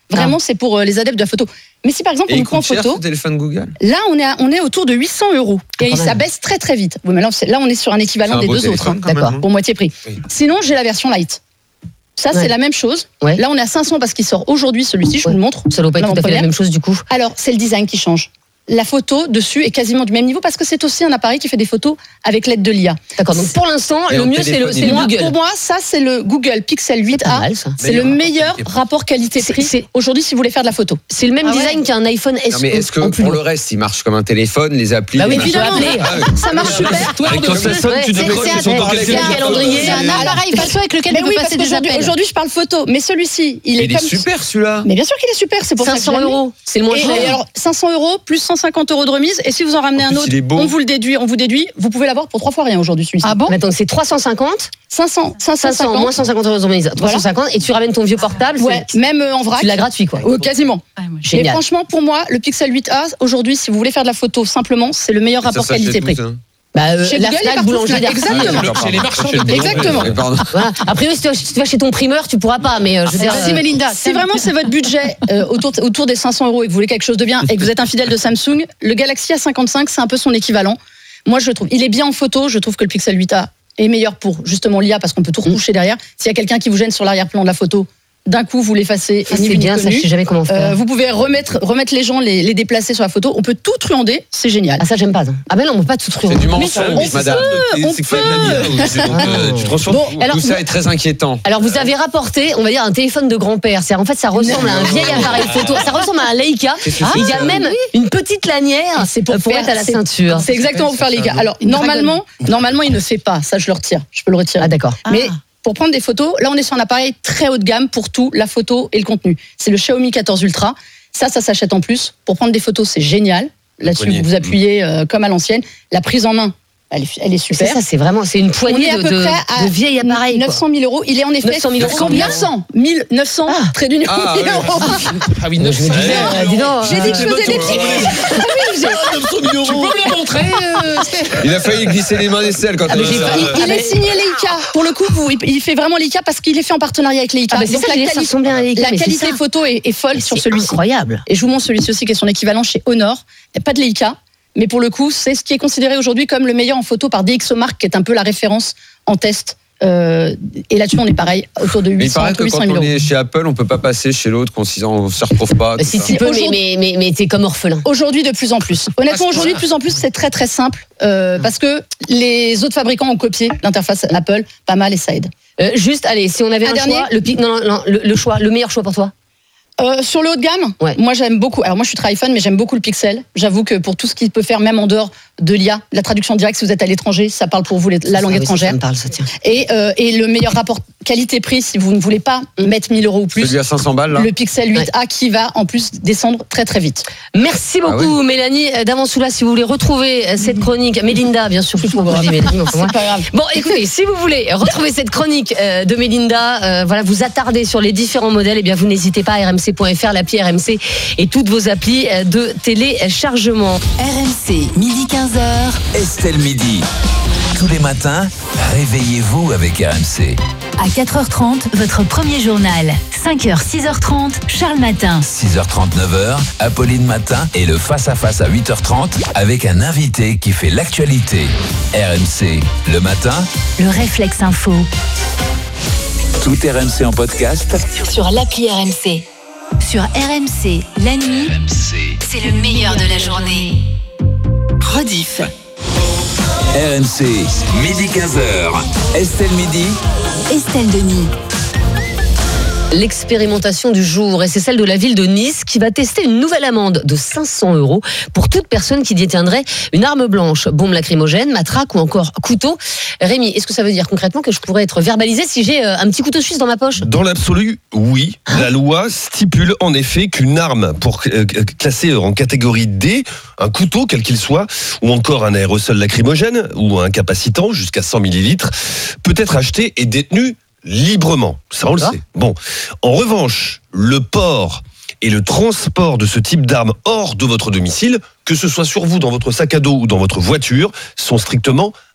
Vraiment, ah. c'est pour les adeptes de la photo. Mais si par exemple et on nous prend en photo, cher, téléphone Google. Là, on est à, on est autour de huit cents euros et ah, ça baisse très très vite. Oui, mais là, là, on est sur un équivalent un des deux autres, hein, d'accord, même. Pour moitié prix. Oui. Sinon, j'ai la version light. Ça, ouais. c'est la même chose. Ouais. Là, on est à cinq cents parce qu'il sort aujourd'hui, celui-ci, je ouais. vous le montre. Ça ne doit pas être tout à fait la même chose du coup. Alors, c'est le design qui change. La photo dessus est quasiment du même niveau parce que c'est aussi un appareil qui fait des photos avec l'aide de l'I A. D'accord, donc pour l'instant, et le mieux c'est le, c'est le Google. Pour moi, ça c'est le Google Pixel huit A. C'est, c'est le meilleur rapport qualité-prix c'est, aujourd'hui si vous voulez faire de la photo. C'est le même ah design ouais. qu'un iPhone S E. Non, mais est-ce que pour loin. Le reste, il marche comme un téléphone, les applis bah oui, évidemment, ah, oui. ça marche super. Avec ton téléphone, tu décroches sur ton calendrier. C'est un appareil façon avec lequel tu peux passer des appels. Aujourd'hui, je parle photo, mais celui-ci, il est comme super celui-là. Mais bien sûr qu'il est super, c'est pour ça que cinq cents euros, c'est le moins cher. Alors cinq cents euros plus cent cinquante euros de remise. Et si vous en ramenez en un autre, on vous le déduit, on vous déduit, vous pouvez l'avoir pour trois fois rien aujourd'hui celui-ci. Ah bon? Attends, c'est trois cent cinquante, cinq cents, cinq cent cinquante, moins cent cinquante euros de remise, trois cent cinquante, voilà. Et tu ramènes ton vieux portable. Ouais, même en vrac. Tu l'as gratuit quoi. Euh, quasiment. Ah, et franchement, pour moi, le Pixel huit A aujourd'hui, si vous voulez faire de la photo simplement, c'est le meilleur rapport qualité-prix. Bah, euh, chez la Fnac, boulangerie exactement. Chez les marchands de exactement. Voilà. Après, si tu, vas, si tu vas chez ton primeur, tu pourras pas. Mais euh, je veux dire, si, Mélinda, si vraiment c'est votre budget euh, autour, autour des cinq cents euros et que vous voulez quelque chose de bien et que vous êtes un fidèle de Samsung, le Galaxy A cinquante-cinq, c'est un peu son équivalent. Moi, je trouve, il est bien en photo. Je trouve que le Pixel huit A est meilleur pour justement l'I A parce qu'on peut tout retoucher derrière. S'il y a quelqu'un qui vous gêne sur l'arrière-plan de la photo, d'un coup, vous l'effacez. Ça, c'est bien, ça, je sais jamais comment faire. Euh, vous pouvez remettre, remettre les gens, les, les déplacer sur la photo. On peut tout truander, c'est génial. Ah, ça, j'aime pas. Ça. Ah, ben non, on peut pas tout truander. C'est du mensonge, madame. On peut. Tu transformes. Tout ça est très inquiétant. Alors, vous avez rapporté, on va dire, un téléphone de grand-père. C'est, en fait, ça ressemble à un vieil appareil photo. Ça ressemble à un Leica. Il y a même une petite lanière c'est pour, pour faire, mettre à la ceinture. C'est exactement pour faire Leica. Alors, normalement, normalement, il ne fait pas. Ça, je le retire. Je peux le retirer. Ah, d'accord. Mais pour prendre des photos, là on est sur un appareil très haut de gamme pour tout, la photo et le contenu. C'est le Xiaomi quatorze Ultra. Ça, ça s'achète en plus. Pour prendre des photos, c'est génial. Là-dessus, vous vous appuyez euh, comme à l'ancienne. La prise en main, elle est, elle est super. C'est ça, c'est vraiment, c'est une poignée de, de, de vieil appareil. neuf cent mille euros. Il est en effet. neuf cent mille euros. Combien? mille neuf cents. Ah. Trait d'union. Ah, mille euros. Ah oui, neuf cents. J'ai dit que je faisais des petits. neuf cent mille euros. Tu peux me le montrer? Il a failli glisser les mains d'aisselle quand ah, il, il, il est signé Leica. Pour le coup, vous, il fait vraiment Leica parce qu'il est fait en partenariat avec Leica. Ah, bah, donc ça, la, quali- ça bien Leica, la qualité photo est, est folle mais sur celui-ci. Incroyable. Et je vous montre celui-ci aussi qui est son équivalent chez Honor. Il n'y a pas de Leica. Mais pour le coup, c'est ce qui est considéré aujourd'hui comme le meilleur en photo par DxOMark, qui est un peu la référence en test. Euh, et là-dessus, on est pareil, autour de huit cents, huit cents mille euros. Quand on est chez Apple, on peut pas passer chez l'autre, qu'on ne se retrouve pas. Si tu peux, mais, mais, mais, mais t'es comme orphelin. Aujourd'hui, de plus en plus. Honnêtement, aujourd'hui, de plus en plus, c'est très très simple, euh, parce que les autres fabricants ont copié l'interface Apple, pas mal, et ça aide. Euh, juste, allez, si on avait un, un dernier, choix, le, non, non, non, le, le choix, le meilleur choix pour toi. Euh, sur le haut de gamme, ouais. Moi j'aime beaucoup. Alors moi je suis très iPhone, mais j'aime beaucoup le Pixel. J'avoue que pour tout ce qu'il peut faire, même en dehors de l'I A, la traduction directe, si vous êtes à l'étranger, ça parle pour vous les, la langue ça, étrangère. Oui, ça, ça me parle, ça tient. Et, euh, et le meilleur rapport qualité-prix, si vous ne voulez pas mmh. mettre mille euros ou plus, celui à cinq cents balles, là. Le Pixel huit A ouais. qui va en plus descendre très très vite. Merci beaucoup, ah ouais. Mélanie Davançoula. Si vous voulez retrouver cette chronique, Mélinda, bien sûr, je vous dis Mélanie, c'est pas grave. Bon, écoutez, si vous voulez retrouver cette chronique de Mélinda, euh, voilà, vous attarder sur les différents modèles, et eh bien vous n'hésitez pas à r m c point f r, l'appli R M C et toutes vos applis de téléchargement. R M C, midi quinze heures. Estelle Midi. Tous les matins, réveillez-vous avec R M C. À quatre heures trente, votre premier journal. cinq heures, six heures trente, Charles Matin. six heures trente, neuf heures, Apolline Matin et le face-à-face à huit heures trente avec un invité qui fait l'actualité. R M C, le matin. Le réflexe info. Tout R M C en podcast. Sur l'appli R M C. Sur R M C, la nuit, R M C. C'est le meilleur de la journée. Rediff. R M C, midi quinze heures. Estelle Midi. Estelle Denis. L'expérimentation du jour, et c'est celle de la ville de Nice qui va tester une nouvelle amende de cinq cents euros pour toute personne qui détiendrait une arme blanche, bombe lacrymogène, matraque ou encore couteau. Rémi, est-ce que ça veut dire concrètement que je pourrais être verbalisé si j'ai un petit couteau suisse dans ma poche ? Dans l'absolu, oui. Hein ? La loi stipule en effet qu'une arme pour classer en catégorie D, un couteau quel qu'il soit, ou encore un aérosol lacrymogène ou un capacitant jusqu'à cent millilitres, peut être acheté et détenu librement, ça on le sait. Bon, en revanche, le port et le transport de ce type d'arme hors de votre domicile, que ce soit sur vous, dans votre sac à dos ou dans votre voiture, sont strictement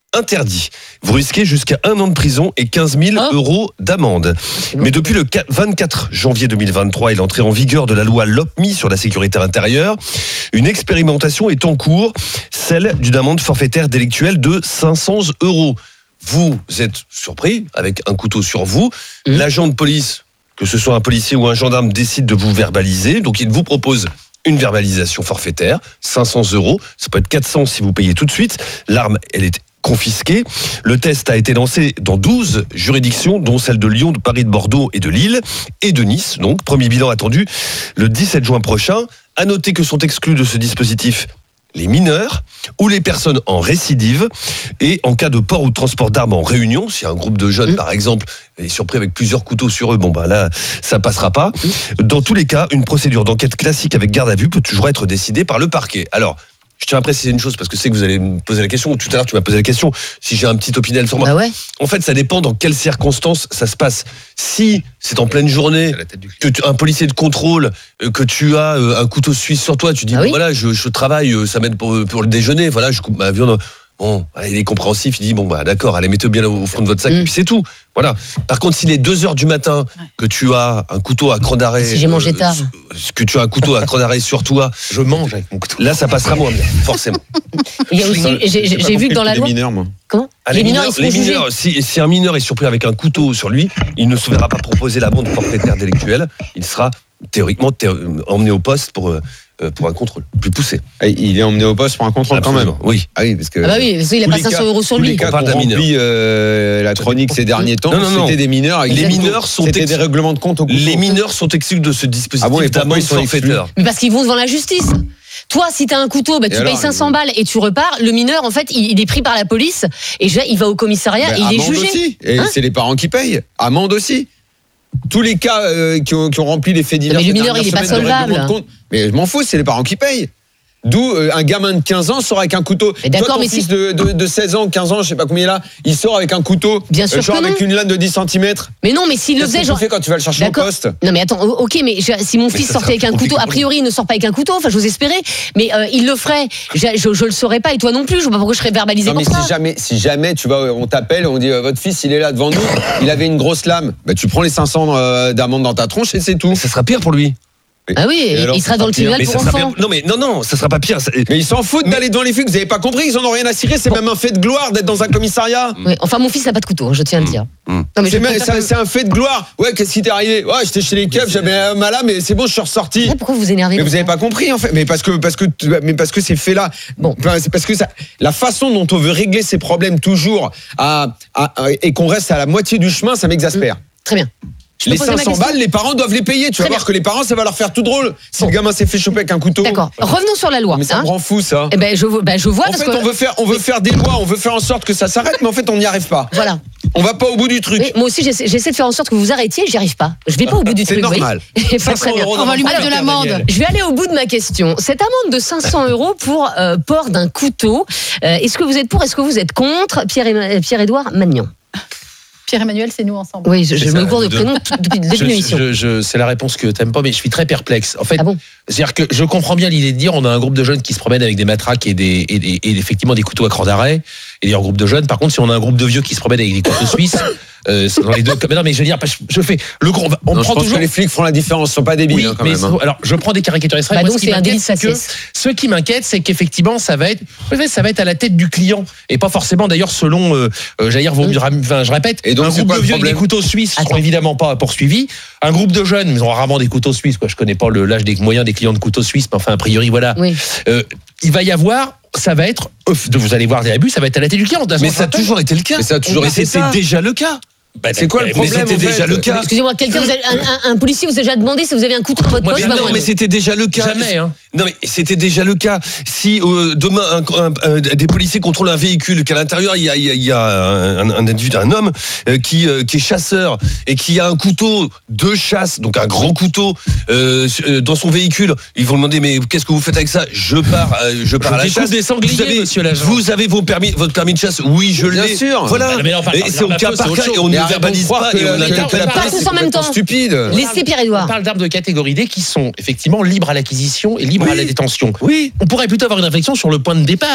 interdit. Vous risquez jusqu'à un an de prison et quinze mille oh. euros d'amende. Mais depuis le vingt-quatre janvier deux mille vingt-trois et l'entrée en vigueur de la loi LOPMI sur la sécurité intérieure, une expérimentation est en cours, celle d'une amende forfaitaire délictuelle de cinq cents euros. Vous êtes surpris, avec un couteau sur vous, mmh. l'agent de police, que ce soit un policier ou un gendarme, décide de vous verbaliser, donc il vous propose une verbalisation forfaitaire, cinq cents euros, ça peut être quatre cents si vous payez tout de suite, l'arme, elle est confisqué. Le test a été lancé dans douze juridictions, dont celles de Lyon, de Paris, de Bordeaux et de Lille, et de Nice. Donc, premier bilan attendu le dix-sept juin prochain. À noter que sont exclus de ce dispositif les mineurs ou les personnes en récidive et en cas de port ou de transport d'armes en réunion, si un groupe de jeunes, mmh. par exemple, est surpris avec plusieurs couteaux sur eux, bon ben là, ça passera pas. Mmh. Dans tous les cas, une procédure d'enquête classique avec garde à vue peut toujours être décidée par le parquet. Alors, je tiens à préciser une chose parce que c'est que vous allez me poser la question. Tout à l'heure, tu m'as posé la question. Si j'ai un petit Opinel sur moi. Bah ouais. En fait, ça dépend dans quelles circonstances ça se passe. Si c'est en pleine journée, que tu, un policier de contrôle, que tu as un couteau suisse sur toi, tu dis, ah bon, oui voilà, je, je travaille, ça m'aide pour, pour le déjeuner, voilà, je coupe ma viande. Bon, il est compréhensif, il dit, bon, bah d'accord, allez, mettez bien au fond de votre sac, mmh. et puis c'est tout. Voilà. Par contre, s'il est deux heures du matin, ouais. que tu as un couteau à cran d'arrêt. Si j'ai mangé tard. Euh, que tu as un couteau à cran d'arrêt sur toi. Je mange avec mon couteau. Là, ça passera moins bien, forcément. Il y a aussi, j'ai, j'ai, j'ai vu que dans la loi. Les mineurs, moi. Comment ah, Les, les mineurs, les mineurs si, si un mineur est surpris avec un couteau sur lui, il ne se verra pas proposer l'amende forfaitaire délictuelle. Il sera théoriquement thé- emmené au poste pour. Euh, pour un contrôle plus poussé. Il est emmené au poste pour un contrôle. Absolument, quand même. Oui. Ah oui, parce que. Ah bah oui, parce qu'il a pas cinq cents euros sur lui. Tous les cas qu'on remplit euh, la chronique ces derniers temps, non, non, non. c'était des mineurs. Les mineurs sont c'était ex... des règlements de compte au couteau. Les mineurs sont exclus de ce dispositif. Ah bon, et pourquoi ils sont forfaitaire. Mais parce qu'ils vont devant la justice. Toi, si t'as un couteau, bah, tu payes cinq cents balles et tu repars. Le mineur, en fait, il est pris par la police et il va au commissariat bah, et il est jugé. Aussi. Et hein c'est les parents qui payent. Amende aussi. Tous les cas euh, qui, ont, qui ont rempli les faits divers. Mais le mineur, il est pas solvable. Mais je m'en fous, c'est les parents qui payent. D'où euh, un gamin de quinze ans sort avec un couteau. Mais d'accord, Toi, ton mais fils si... de, de, de seize ans, quinze ans, je sais pas combien il a, il sort avec un couteau. Bien sûr euh, genre que non. avec une lame de dix centimètres. Mais non, mais s'il le faisait, genre. Qu'est-ce que tu fais quand tu vas le chercher d'accord. au poste ? Non, mais attends, ok, mais si mon fils sortait avec un couteau, a priori, il ne sort pas avec un couteau, enfin, j'ose espérer, mais euh, il le ferait. Je, je, je le saurais pas, et toi non plus, je vois pas pourquoi je serais verbalisé non, pour mais ça. Si jamais, si jamais, tu vois, on t'appelle, on dit, euh, votre fils, il est là devant nous, il avait une grosse lame, bah, tu prends les cinq cents euh, d'amende dans ta tronche et c'est tout. Mais ça sera pire pour lui. Ah oui, alors, il sera dans le tribunal pour enfants. Non mais non non, ça sera pas pire. Ça... Mais ils s'en foutent mais... d'aller devant les flics. Vous avez pas compris, ils en ont rien à cirer. C'est bon. Même un fait de gloire d'être dans un commissariat. Oui. Enfin, mon fils n'a pas de couteau, je tiens à le dire. Mmh. Non, mais c'est, même, c'est, un, c'est un fait de gloire. Ouais, qu'est-ce qui t'est arrivé ? Ouais, j'étais chez les keufs, j'avais ma lame, mais c'est bon, je suis ressorti. Ouais, pourquoi vous vous énervez ? Mais vous avez pas compris en fait. Mais parce que parce que mais parce que c'est fait là. Bon, c'est parce que ça, la façon dont on veut régler ces problèmes toujours à, à, à, et qu'on reste à la moitié du chemin, ça m'exaspère. Mmh. Très bien. Les cinq cents balles, les parents doivent les payer. Tu Très vas bien. Voir que les parents, ça va leur faire tout drôle. Si bon. Le gamin s'est fait choper avec un couteau. D'accord. Revenons sur la loi. Mais ça hein. me rend fou, ça. Eh ben, je, ben, je vois. En parce fait, que... on veut faire, on veut faire des lois, on veut faire en sorte que ça s'arrête, mais en fait, on n'y arrive pas. Voilà. On va pas au bout du truc. Oui, moi aussi, j'essaie, j'essaie de faire en sorte que vous arrêtiez, j'y arrive pas. Je vais pas au bout du c'est truc. C'est normal. Pas très bien. On va lui mettre de l'amende. Je vais aller au bout de ma question. Cette amende de cinq cents euros pour euh, port d'un couteau, euh, est-ce que vous êtes pour, est-ce que vous êtes contre ? Pierre, Pierre-Édouard Magnan. Pierre-Emmanuel, c'est nous ensemble. Oui, je, je me cours de prénom depuis le début de l'émission. Je, je, c'est la réponse que t'aimes pas, mais je suis très perplexe. En fait, ah bon c'est-à-dire que je comprends bien l'idée de dire on a un groupe de jeunes qui se promènent avec des matraques et, des, et, des, et effectivement des couteaux à cran d'arrêt. Et des groupes de jeunes. Par contre, si on a un groupe de vieux qui se promène avec des couteaux suisses, euh, c'est dans les deux. Mais non, mais je veux dire, je fais le gros. On non, prend je pense toujours. Que les flics font la différence, ils sont pas débiles oui, hein, quand mais même. Hein. Alors, je prends des caricatures extrêmes. Bah Moi, donc ce qui c'est un délit de c'est que, ce qui m'inquiète, c'est qu'effectivement, ça va être, ça va être à la tête du client et pas forcément d'ailleurs selon, euh, j'allais dire, vos, enfin, je répète, et donc, un groupe de vieux avec des couteaux suisses Attends. seront évidemment pas poursuivis. Un groupe de jeunes, ils ont rarement des couteaux suisses. Quoi. Je connais pas le, l'âge des moyens des clients de couteaux suisses, mais enfin, a priori, voilà. Oui. Euh, il va y avoir. Ça va être, vous allez voir des abus, ça va être à la tête du client. Mais ça a toujours été le cas. Mais ça a toujours été C'était déjà le cas. Bah, c'est quoi le problème? C'était déjà le cas. Excusez-moi, quelqu'un, vous avez, un, un, un policier vous a déjà demandé si vous avez un couteau dans votre poche? Non, mais c'était déjà le cas. Jamais, hein. Non, mais c'était déjà le cas. Si euh, demain un, un, un, des policiers contrôlent un véhicule, qu'à l'intérieur il y a, il y a, il y a un, un individu, un homme euh, qui, euh, qui est chasseur et qui a un couteau de chasse, donc un grand couteau euh, dans son véhicule, ils vont demander mais qu'est-ce que vous faites avec ça? Je pars, euh, je pars je à la chasse. Des sangliers, vous avez, monsieur l'agent. Vous avez vos permis, votre permis de chasse? Oui, je l'ai. Bien sûr. Voilà. Mais enfin, et c'est au cas par cas et on ne verbalise pas. Et on que la presse tous en même temps. Stupide. Laissez Pierre-Édouard. On parle d'armes de catégorie D qui sont effectivement libres à l'acquisition et libres oui. à la détention. Oui. On pourrait plutôt avoir une réflexion sur le point de départ.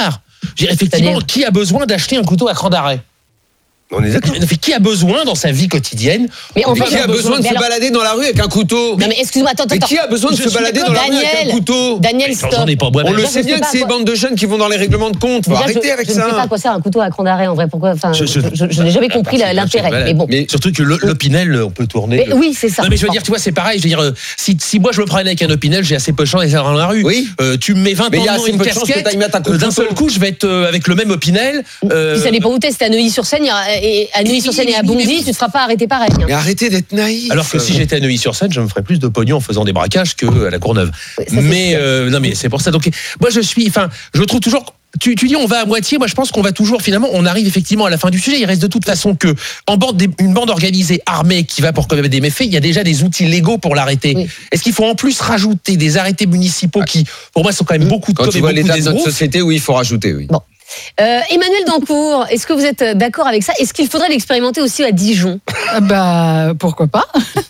Je veux dire, effectivement, qui a besoin d'acheter un couteau à cran d'arrêt ? On est d'accord. Qui a besoin dans sa vie quotidienne mais en fait, qui a besoin, besoin de se alors... balader dans la rue avec un couteau? Non mais excuse-moi, attends, attends. Mais qui a besoin de se balader dans la rue avec un couteau? Daniel, stop. Pas, on le sait bien que c'est les bandes de jeunes qui vont dans les règlements de compte. Faut déjà, arrêter je, avec je ça. Je ne sais pas à quoi sert un couteau à cran d'arrêt en vrai. Pourquoi? Enfin, je, je, je, je n'ai jamais compris la, l'intérêt. Mais bon. Mais surtout que le, l'opinel, on peut tourner. Mais, le... Oui, c'est ça. Non mais je veux dire, tu vois, c'est pareil. Je veux dire, si, si moi je me promène avec un opinel, j'ai assez peu de chance d'être dans la rue. Oui. Euh, tu me mets vingt ans dans une casquette, d'un seul coup, je vais être avec le même opinel. Ça dépend où t'es. C'était à Neuilly-sur-Seine et à Neuilly-sur-Seine et à Bondy, tu ne seras pas arrêté pareil. Mais arrêtez d'être naïf. Alors que si j'étais à Neuilly-sur-Seine, je me ferais plus de pognon en faisant des braquages que à la Courneuve. Oui, mais euh, non, mais c'est pour ça. Donc moi, je suis, enfin, je trouve toujours. Tu, tu dis on va à moitié. Moi, je pense qu'on va toujours. Finalement, on arrive effectivement à la fin du sujet. Il reste de toute façon que en bande, une bande organisée armée qui va pour commettre des méfaits, il y a déjà des outils légaux pour l'arrêter. Oui. Est-ce qu'il faut en plus rajouter des arrêtés municipaux qui, pour moi, sont quand même beaucoup de quand tu vois l'état de notre société, oui, il faut rajouter, oui. Bon. Euh, Emmanuel Dancourt, est-ce que vous êtes d'accord avec ça? Est-ce qu'il faudrait l'expérimenter aussi à Dijon? Bah pourquoi pas.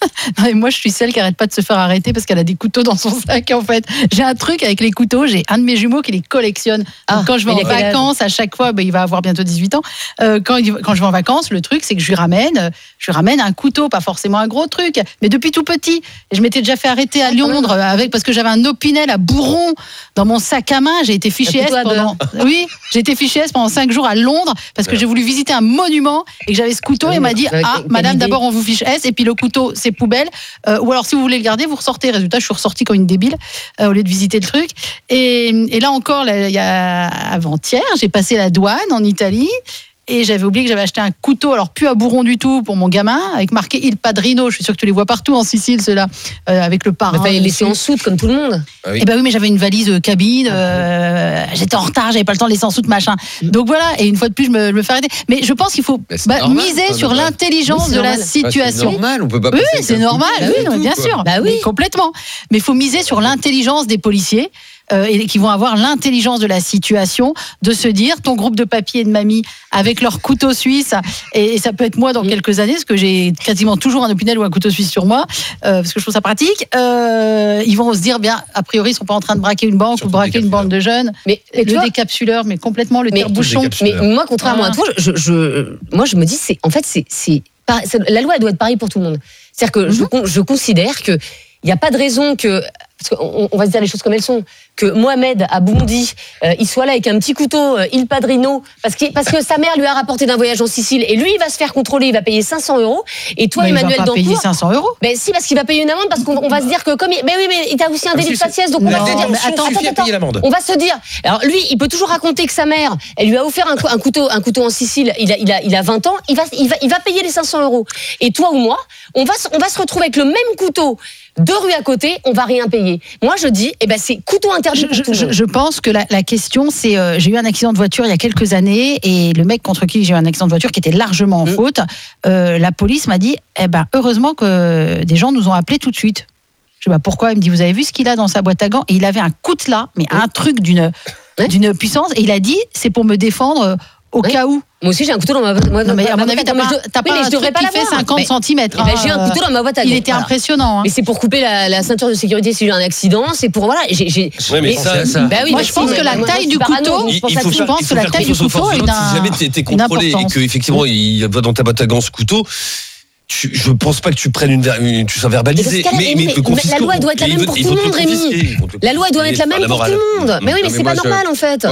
Moi je suis celle qui arrête pas de se faire arrêter parce qu'elle a des couteaux dans son sac en fait. J'ai un truc avec les couteaux, j'ai un de mes jumeaux qui les collectionne. Ah, quand je vais en vacances, à chaque fois, bah, il va avoir bientôt dix-huit ans. Euh, quand, il, quand je vais en vacances, le truc c'est que je lui ramène, je lui ramène un couteau, pas forcément un gros truc, mais depuis tout petit. Et je m'étais déjà fait arrêter à Londres avec parce que j'avais un opinel à bourron dans mon sac à main. J'ai été fiché S pendant. Oui, j'ai été fiché S pendant cinq jours à Londres parce que j'ai voulu visiter un monument et que j'avais ce couteau et m'a dit ah madame d'abord on vous fiche S et puis le couteau c'est poubelle euh, ou alors si vous voulez le garder vous ressortez. Résultat je suis ressortie comme une débile euh, au lieu de visiter le truc et, et là encore il y a avant-hier j'ai passé la douane en Italie. Et j'avais oublié que j'avais acheté un couteau, alors plus à bourron du tout pour mon gamin, avec marqué Il Padrino. Je suis sûre que tu les vois partout en Sicile, ceux-là, euh, avec le parrain. Il fallait les laisser en soute comme tout le monde. Ah oui. Et ben oui, mais j'avais une valise euh, cabine, euh, j'étais en retard, j'avais pas le temps de laisser en soute, machin. Donc voilà, et une fois de plus, je me, je me fais arrêter. Mais je pense qu'il faut bah, normal, miser sur normal. l'intelligence de la situation. C'est normal, on peut pas. Oui, c'est normal, oui, tout, bien quoi. sûr, bah oui, complètement. Mais il faut miser sur l'intelligence des policiers. Euh, et qui vont avoir l'intelligence de la situation, de se dire ton groupe de papy et de mamie avec leur couteau suisse, et, et ça peut être moi dans quelques années, parce que j'ai quasiment toujours un opinel ou un couteau suisse sur moi, euh, parce que je trouve ça pratique. Euh, ils vont se dire bien, a priori, ils sont pas en train de braquer une banque Surtout ou de braquer une bande de jeunes. Mais, mais le décapsuleur, mais complètement le tire-bouchon. Mais moi, contrairement ah. à toi, je, je, moi je me dis, c'est en fait, c'est, c'est, c'est la loi elle doit être pareille pour tout le monde. C'est-à-dire que mm-hmm. je, je considère que il n'y a pas de raison que, parce qu'on on va se dire les choses comme elles sont, que Mohamed à Bondy, euh, il soit là avec un petit couteau, euh, Il Padrino, parce que, parce que sa mère lui a rapporté d'un voyage en Sicile, et lui il va se faire contrôler, il va payer cinq cents euros, et toi mais Emmanuel Dancourt. Il va pas payer cinq cents euros. Ben si, parce qu'il va payer une amende, parce qu'on on va se dire que comme, il, mais oui, mais il a aussi un délit de faciès, donc on va se dire, attends, attends, attends, on va se dire, alors lui, il peut toujours raconter que sa mère, elle lui a offert un, un couteau, un couteau en Sicile, il a, il a, il a vingt ans, il va, il va, il va payer les cinq cents euros. Et toi ou moi, on va, on va se retrouver avec le même couteau. Deux rues à côté, on va rien payer. Moi, je dis, eh ben, c'est couteau interdit pour je, tout le monde. Je pense que la, la question, c'est, euh, j'ai eu un accident de voiture il y a quelques années, et le mec contre qui j'ai eu un accident de voiture qui était largement en mmh. faute, euh, la police m'a dit, eh ben, heureusement que des gens nous ont appelés tout de suite. Je sais pas pourquoi. Il me dit, vous avez vu ce qu'il a dans sa boîte à gants? Et il avait un coutelas, mais mmh. un truc d'une, mmh. d'une puissance. Et il a dit, c'est pour me défendre au oui. cas où. Moi aussi j'ai un couteau dans ma boîte. Non mais à mon avis t'as pas, t'as oui, pas un truc qui fait cinquante centimètres. Hein, j'ai un couteau dans ma boîte à gants. Il était voilà. impressionnant. Hein. Mais c'est pour couper la, la ceinture de sécurité si j'ai un accident. C'est pour voilà. J'ai, j'ai... Ouais, mais ça, ça. Bah oui, moi je pense que la taille du couteau. Il faut je pense que la taille du couteau est d'un. Si jamais t'es contrôlé et que effectivement il va dans ta boîte à gants ce couteau. Tu, je pense pas que tu prennes une, une tu sois verbalisé, mais, mais, mais, mais la loi doit être la même pour tout le monde, Rémi. La loi doit être la même pour tout le monde. Mais oui, mais c'est pas normal en fait.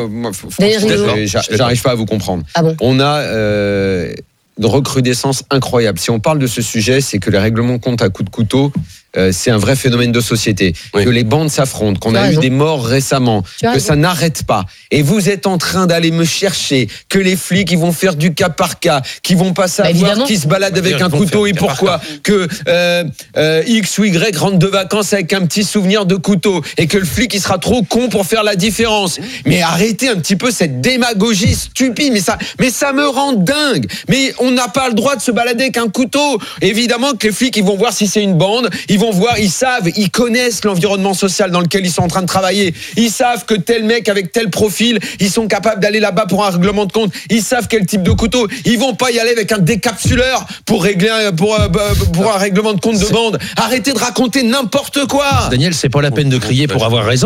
J'arrive pas à vous comprendre. On a une recrudescence incroyable. Si on parle de ce sujet, c'est que les règlements de compte à coups de couteau, euh, c'est un vrai phénomène de société. Oui. Que les bandes s'affrontent, qu'on tu a eu des morts récemment, que raison. Ça n'arrête pas. Et vous êtes en train d'aller me chercher, que les flics ils vont faire du cas par cas, qui vont pas savoir bah, qui se balade avec un couteau et pourquoi, que euh, euh, X ou Y rentre de vacances avec un petit souvenir de couteau, et que le flic il sera trop con pour faire la différence. Mais arrêtez un petit peu cette démagogie stupide, mais ça, mais ça me rend dingue. Mais on n'a pas le droit de se balader avec un couteau. Évidemment que les flics ils vont voir si c'est une bande, ils vont voir, ils savent, ils connaissent l'environnement social dans lequel ils sont en train de travailler. Ils savent que tel mec avec tel profil, ils sont capables d'aller là-bas pour un règlement de compte. Ils savent quel type de couteau. Ils vont pas y aller avec un décapsuleur pour régler pour, pour un règlement de compte de bande. Arrêtez de raconter n'importe quoi. Daniel, c'est pas la peine de crier pour avoir raison.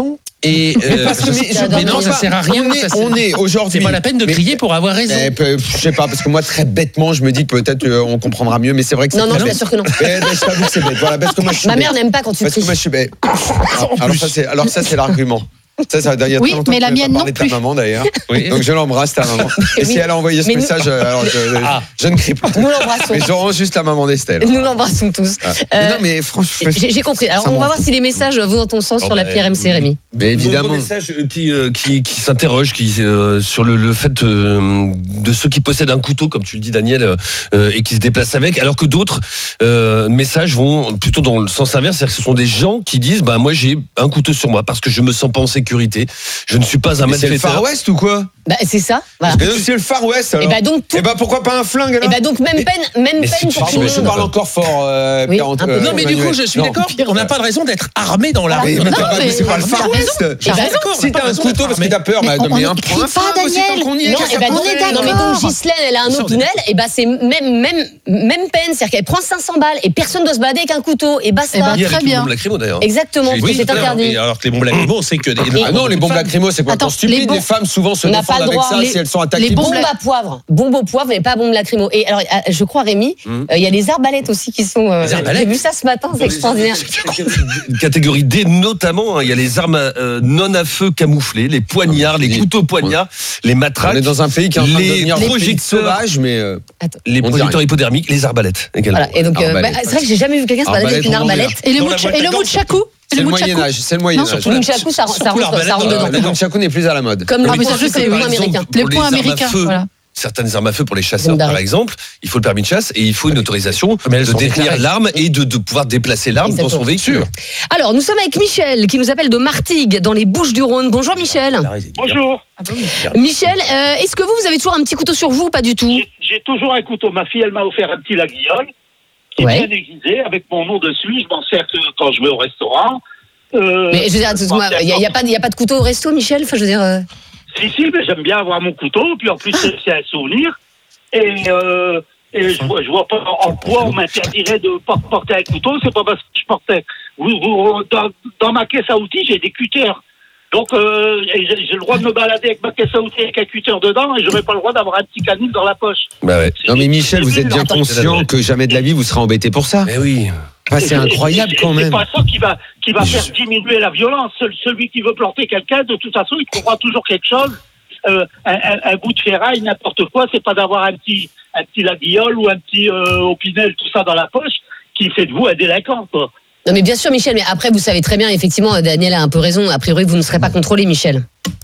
Et euh, parce que mais, je, mais non, ça sert à rien. On est, on est aujourd'hui. C'est pas la peine de mais, crier pour avoir raison. Eh, je sais pas, parce que moi très bêtement, je me dis que peut-être euh, on comprendra mieux, mais c'est vrai que c'est non, non, bien sûr que non. Mais, mais je t'avoue que c'est bête. Voilà, parce que moi je suis Ma bête. mère n'aime pas quand tu parce cries. Que moi je suis bête. Alors, alors ça c'est, alors ça c'est l'argument. Ça, ça, il y a oui, mais la mienne non plus. plus. Ta maman d'ailleurs. Oui. Donc je l'embrasse ta maman. Et oui. Si elle a envoyé ce mais message, nous... alors je, ah. je ne crie pas. Nous l'embrassons. Mais je rends juste la maman d'Estelle. Nous l'embrassons tous. Ah. Euh, non mais franchement. J'ai, j'ai compris. Alors on va voir si les messages vont dans ton sens oh, sur bah, la P R M C, Rémi. Mais évidemment. Des messages qui euh, qui, qui s'interrogent, qui euh, sur le, le fait euh, de ceux qui possèdent un couteau, comme tu le dis Daniel, euh, et qui se déplacent avec, alors que d'autres euh, messages vont plutôt dans le sens inverse, c'est-à-dire que ce sont des gens qui disent, bah moi j'ai un couteau sur moi parce que je me sens pas en sécurité. Je ne suis pas un malfaiteur. C'est le Far West ou quoi? Bah c'est ça. Voilà. C'est le Far West alors. Et bah donc. Et bah pourquoi pas un flingue alors? Et bah donc même peine, même mais peine si pour tout le monde. Je parle encore fort. Euh, oui, Pierre, euh, non mais du coup je suis non. d'accord. On n'a pas de raison d'être armé dans la rue. Mais, mais c'est pas le Far West. Si t'as un couteau parce que t'as peur, bah mais un point. Pas Daniel. Non et bah non mais donc Ghislaine elle a un Opinel et bah c'est même même même peine, c'est-à-dire qu'elle prend cinq cents balles et personne doit se balader avec un couteau et basta. Très bien. D'ailleurs. Exactement. C'est interdit. Alors que les bombes lacrymo, c'est que ah non les bombes lacrymo c'est quoi? Stupide. Les femmes souvent se défendent avec ça si elles sont attaquées. Les bombes à poivre, bombes au poivre, mais pas bombes lacrymo. Et alors, je crois Rémi, il mmh. euh, y a les arbalètes aussi qui sont. Euh, j'ai vu ça ce matin, c'est extraordinaire. Catégorie D, notamment, il hein, y a les armes euh, non à feu camouflées, les poignards, les couteaux poignards, les matraques. On est dans un pays qui est en train de devenir projecteurs sauvages, mais euh, les projecteurs hypodermiques, les arbalètes également. Voilà. Et donc, euh, bah, c'est vrai que j'ai jamais vu quelqu'un se balader avec une arbalète. Et le nunchaku. C'est le Moyen Âge, c'est le Moyen Âge. Le nunchaku, ça rentre dedans. Le nunchaku n'est plus à la mode. Comme le nunchaku, c'est le point américain. Les points américains, voilà. Certaines armes à feu pour les chasseurs, par exemple, il faut le permis de chasse et il faut une autorisation de détenir l'arme et de, de pouvoir déplacer l'arme dans son véhicule. Alors, nous sommes avec Michel qui nous appelle de Martigues, dans les Bouches-du-Rhône. Bonjour Michel. Bonjour. Michel, euh, est-ce que vous, vous avez toujours un petit couteau sur vous ou pas du tout? J'ai, j'ai toujours un couteau. Ma fille, elle m'a offert un petit laguiole qui ouais. est bien aiguisé avec mon nom dessus. Je m'en sers que quand je vais au restaurant. Euh, mais je veux dire, il n'y a, a, a pas de couteau au resto, Michel? Enfin, je veux dire. Euh... Si, si, mais j'aime bien avoir mon couteau, puis en plus, c'est, c'est un souvenir. Et, euh, et je, vois, je vois pas en quoi on m'interdirait de porter un couteau, c'est pas parce que je portais. Vous, vous, dans, dans ma caisse à outils, j'ai des cutters. Donc, euh, j'ai, j'ai le droit de me balader avec ma caisse à outils avec un cutter dedans, et j'aurais pas le droit d'avoir un petit canif dans la poche. Bah ouais. Non, mais Michel, vous êtes bien conscient que jamais de la vie vous serez embêté pour ça. Mais oui. Bah, c'est incroyable quand même. C'est pas ça qui va, qui va faire diminuer la violence. Celui qui veut planter quelqu'un, de toute façon, il trouvera toujours quelque chose. Euh, un, un, un bout de ferraille, n'importe quoi, c'est pas d'avoir un petit, un petit laguiole ou un petit euh, opinel, tout ça dans la poche, qui fait de vous un délinquant, quoi. Non, mais bien sûr, Michel, mais après, vous savez très bien, effectivement, Daniel a un peu raison. A priori, vous ne serez pas contrôlé, Michel.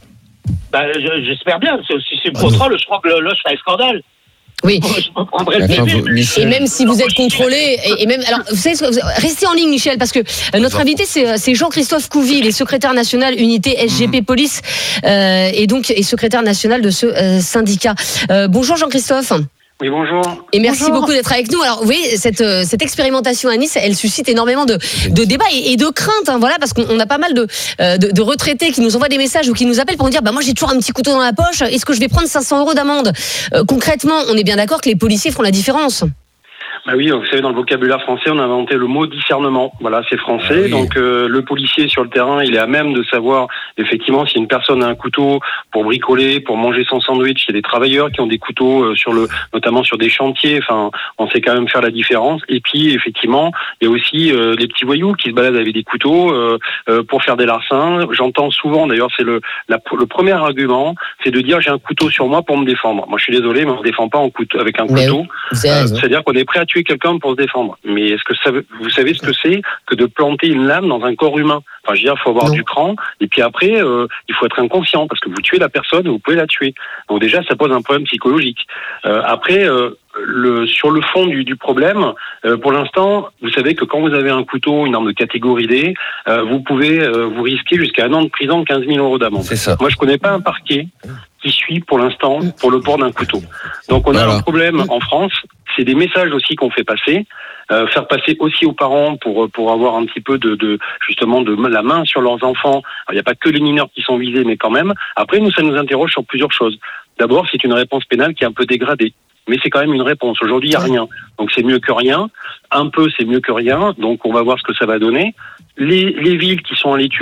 Ben, j'espère bien. Si c'est le contrôle, je crois que là, je ferai un scandale. Oui. Je me prendrai le bébé. Et même si vous êtes contrôlé, et, et même, alors, vous savez, restez en ligne, Michel, parce que euh, notre invité, c'est, c'est Jean-Christophe Couvi, il est secrétaire national unité S G P mmh. Police, euh, et donc, est secrétaire national de ce euh, syndicat. Euh, bonjour Jean-Christophe. Oui, bonjour. Et merci bonjour. beaucoup d'être avec nous. Alors, vous voyez, cette, cette expérimentation à Nice, elle suscite énormément de, de débats et, et de craintes, hein, voilà, parce qu'on a pas mal de, de, de retraités qui nous envoient des messages ou qui nous appellent pour nous dire, bah, moi, j'ai toujours un petit couteau dans la poche, est-ce que je vais prendre cinq cents euros d'amende? euh, Concrètement, on est bien d'accord que les policiers feront la différence. Bah oui, vous savez, dans le vocabulaire français, on a inventé le mot discernement. Voilà, c'est français. Ah oui. Donc, euh, le policier sur le terrain, il est à même de savoir, effectivement, si une personne a un couteau pour bricoler, pour manger son sandwich. Il y a des travailleurs qui ont des couteaux euh, sur le, notamment sur des chantiers. Enfin, on sait quand même faire la différence. Et puis, effectivement, il y a aussi euh, les petits voyous qui se baladent avec des couteaux euh, euh, pour faire des larcins. J'entends souvent, d'ailleurs, c'est le, la, le premier argument, c'est de dire j'ai un couteau sur moi pour me défendre. Moi, je suis désolé, mais on ne défend pas en couteau, avec un mais couteau. Euh, c'est-à-dire qu'on est prêt à tuer quelqu'un pour se défendre. Mais est-ce que ça, vous savez ce que c'est que de planter une lame dans un corps humain? Enfin, je veux dire, il faut avoir non. du cran, et puis après, euh, il faut être inconscient, parce que vous tuez la personne, vous pouvez la tuer. Donc déjà, ça pose un problème psychologique. Euh, après, euh, le, sur le fond du, du problème, euh, pour l'instant, vous savez que quand vous avez un couteau, une arme de catégorie D, euh, vous pouvez euh, vous risquer jusqu'à un an de prison de quinze mille euros d'amende. C'est ça. Moi, je connais pas un parquet qui suit pour l'instant pour le port d'un couteau. Donc on a voilà. un problème en France, c'est des messages aussi qu'on fait passer, euh, faire passer aussi aux parents pour pour avoir un petit peu de, de justement de la main sur leurs enfants. Il n'y a pas que les mineurs qui sont visés, mais quand même. Après, nous, ça nous interroge sur plusieurs choses. D'abord, c'est une réponse pénale qui est un peu dégradée. Mais c'est quand même une réponse. Aujourd'hui, il n'y a rien. Donc c'est mieux que rien. Un peu, c'est mieux que rien. Donc on va voir ce que ça va donner. Les, les villes qui sont à l'étude,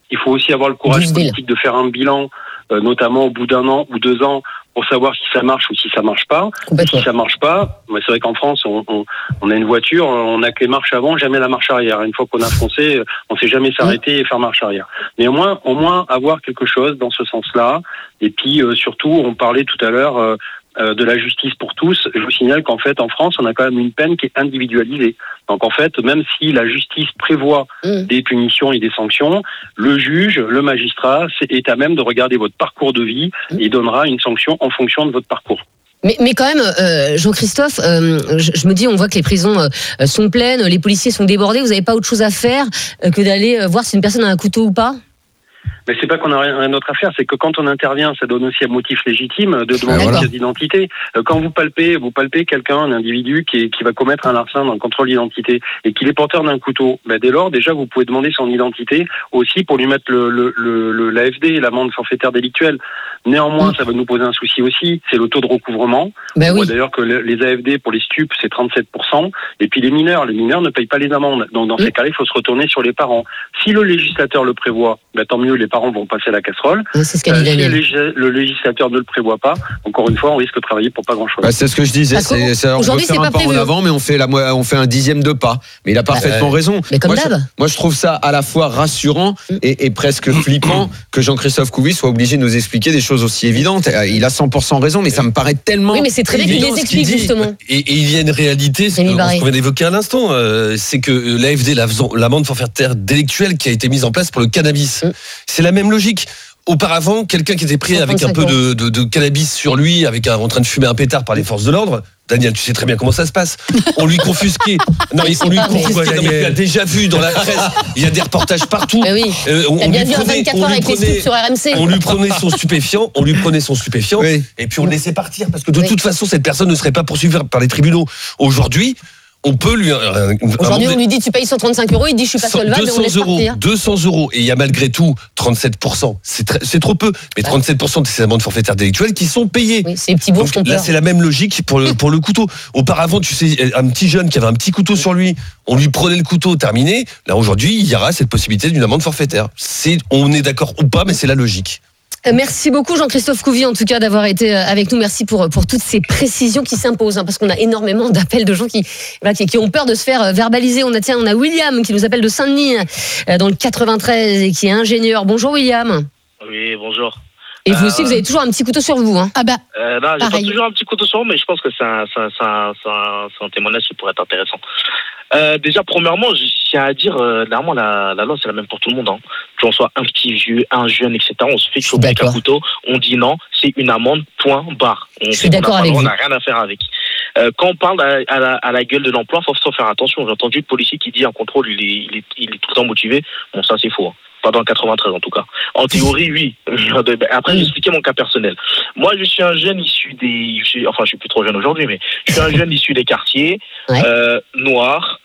Il faut aussi avoir le courage politique de faire un bilan, euh, notamment au bout d'un an ou deux ans, pour savoir si ça marche ou si ça marche pas. Si ça marche pas, bah c'est vrai qu'en France, on, on, on a une voiture, on a que les marches avant, jamais la marche arrière. Une fois qu'on a foncé, on sait jamais s'arrêter et faire marche arrière. Mais au moins, au moins avoir quelque chose dans ce sens-là. Et puis euh, surtout, on parlait tout à l'heure euh, euh, de la justice pour tous. Je vous signale qu'en fait, en France, on a quand même une peine qui est individualisée. Donc en fait, même si la justice prévoit mmh. des punitions et des sanctions, le juge, le magistrat est à même de regarder votre parcours de vie mmh. et donnera une sanction en fonction de votre parcours. Mais, mais quand même, euh, Jean-Christophe, euh, je, je me dis, on voit que les prisons euh, sont pleines, les policiers sont débordés, vous n'avez pas autre chose à faire euh, que d'aller euh, voir si une personne a un couteau ou pas ? Mais c'est pas qu'on a rien d'autre à faire, c'est que quand on intervient, ça donne aussi un motif légitime de demander une pièce d'identité. Quand vous palpez, vous palpez quelqu'un, un individu qui, est, qui va commettre un larcin dans le contrôle d'identité et qu'il est porteur d'un couteau, ben dès lors, déjà, vous pouvez demander son identité aussi pour lui mettre le, le, le, le l'A F D, l'amende forfaitaire délictuelle. Néanmoins, ça va nous poser un souci aussi, c'est le taux de recouvrement. Ben on oui. voit d'ailleurs que les A F D pour les stupes, c'est trente-sept pour cent. Et puis les mineurs, les mineurs ne payent pas les amendes. Donc dans mmh. ces cas-là, il faut se retourner sur les parents. Si le législateur le prévoit, ben, tant mieux, les parents vont passer à la casserole. Oui, c'est ce qu'a euh, dit si le, lég- le législateur ne le prévoit pas, encore une fois, on risque de travailler pour pas grand-chose. Bah, c'est ce que je disais. C'est, c'est, on veut faire un pas prévu. en avant, mais on fait, la, on fait un dixième de pas. Mais il a parfaitement bah, raison. Mais comme moi, d'hab. Je, moi, je trouve ça à la fois rassurant et, et presque flippant que Jean-Christophe Couvi soit obligé de nous expliquer des choses aussi évidentes. Il a cent pour cent raison, mais ça me paraît tellement. Oui, mais c'est très bien qu'il les explique, justement. Et, et il y a une réalité, ce qu'on vient d'évoquer à l'instant, euh, c'est que l'A F D, l'amende forfaitaire délictuelle qui a été mise en place pour le cannabis, mmh. c'est la même logique. Auparavant, quelqu'un qui était pris avec un peu de, de, de cannabis sur lui, avec un, en train de fumer un pétard par les forces de l'ordre, Daniel, tu sais très bien comment ça se passe. On lui confisquait. Non, on lui confisquait. Tu as déjà vu dans la presse. Il y a des reportages partout. Mais oui. Euh, on, on bien vu vingt-quatre heures avec les scoops sur R M C. On lui prenait son stupéfiant. On lui prenait son stupéfiant. Oui. Et puis on le laissait partir parce que de oui. toute façon, cette personne ne serait pas poursuivie par les tribunaux. Aujourd'hui, on peut lui. Euh, Aujourd'hui, on lui dit tu payes cent trente-cinq euros, il dit je suis pas solvable, mais on laisse euros, partir. deux cents euros, et il y a malgré tout trente-sept pour cent. C'est, très, c'est trop peu, mais trente-sept pour cent de ces amendes forfaitaires délictuelles qui sont payées. Oui, c'est les petits bourges qu'on Là, c'est la même logique pour le, pour le couteau. Auparavant, tu sais, un petit jeune qui avait un petit couteau sur lui, on lui prenait le couteau, terminé. Là, aujourd'hui, il y aura cette possibilité d'une amende forfaitaire. C'est, on est d'accord ou pas, mais c'est la logique. Merci beaucoup Jean-Christophe Couvi en tout cas d'avoir été avec nous. Merci pour, pour toutes ces précisions qui s'imposent hein, parce qu'on a énormément d'appels de gens qui, voilà, qui, qui ont peur de se faire verbaliser. On a, tiens, on a William qui nous appelle de Saint-Denis dans le quatre-vingt-treize et qui est ingénieur. Bonjour William. Oui, bonjour. Et vous euh... aussi, vous avez toujours un petit couteau sur vous hein. Ah bah, euh, non, j'ai pas toujours un petit couteau sur moi, mais je pense que c'est un, c'est un, c'est un, c'est un, c'est un témoignage qui pourrait être intéressant. Euh, déjà, premièrement, je tiens à dire, euh, clairement, la, la loi, c'est la même pour tout le monde. Hein. Que l'on soit un petit vieux, un jeune, et cetera. On se fait choper avec un couteau, on dit non, c'est une amende, point, barre. On je suis d'accord avec vous. On n'a rien à faire avec. Euh, quand on parle à, à, la, à la gueule de l'emploi, il faut faire attention. J'ai entendu le policier qui dit un contrôle, il est, il est, il est tout le temps motivé. Bon, ça, c'est faux. Hein. Pas dans le quatre-vingt-treize, en tout cas. En théorie, oui. Après, j'ai expliqué mon cas personnel. Moi, je suis un jeune issu des... Je suis, enfin, je suis plus trop jeune aujourd'hui, mais je suis un jeune issu des quartiers, ouais. euh, noir.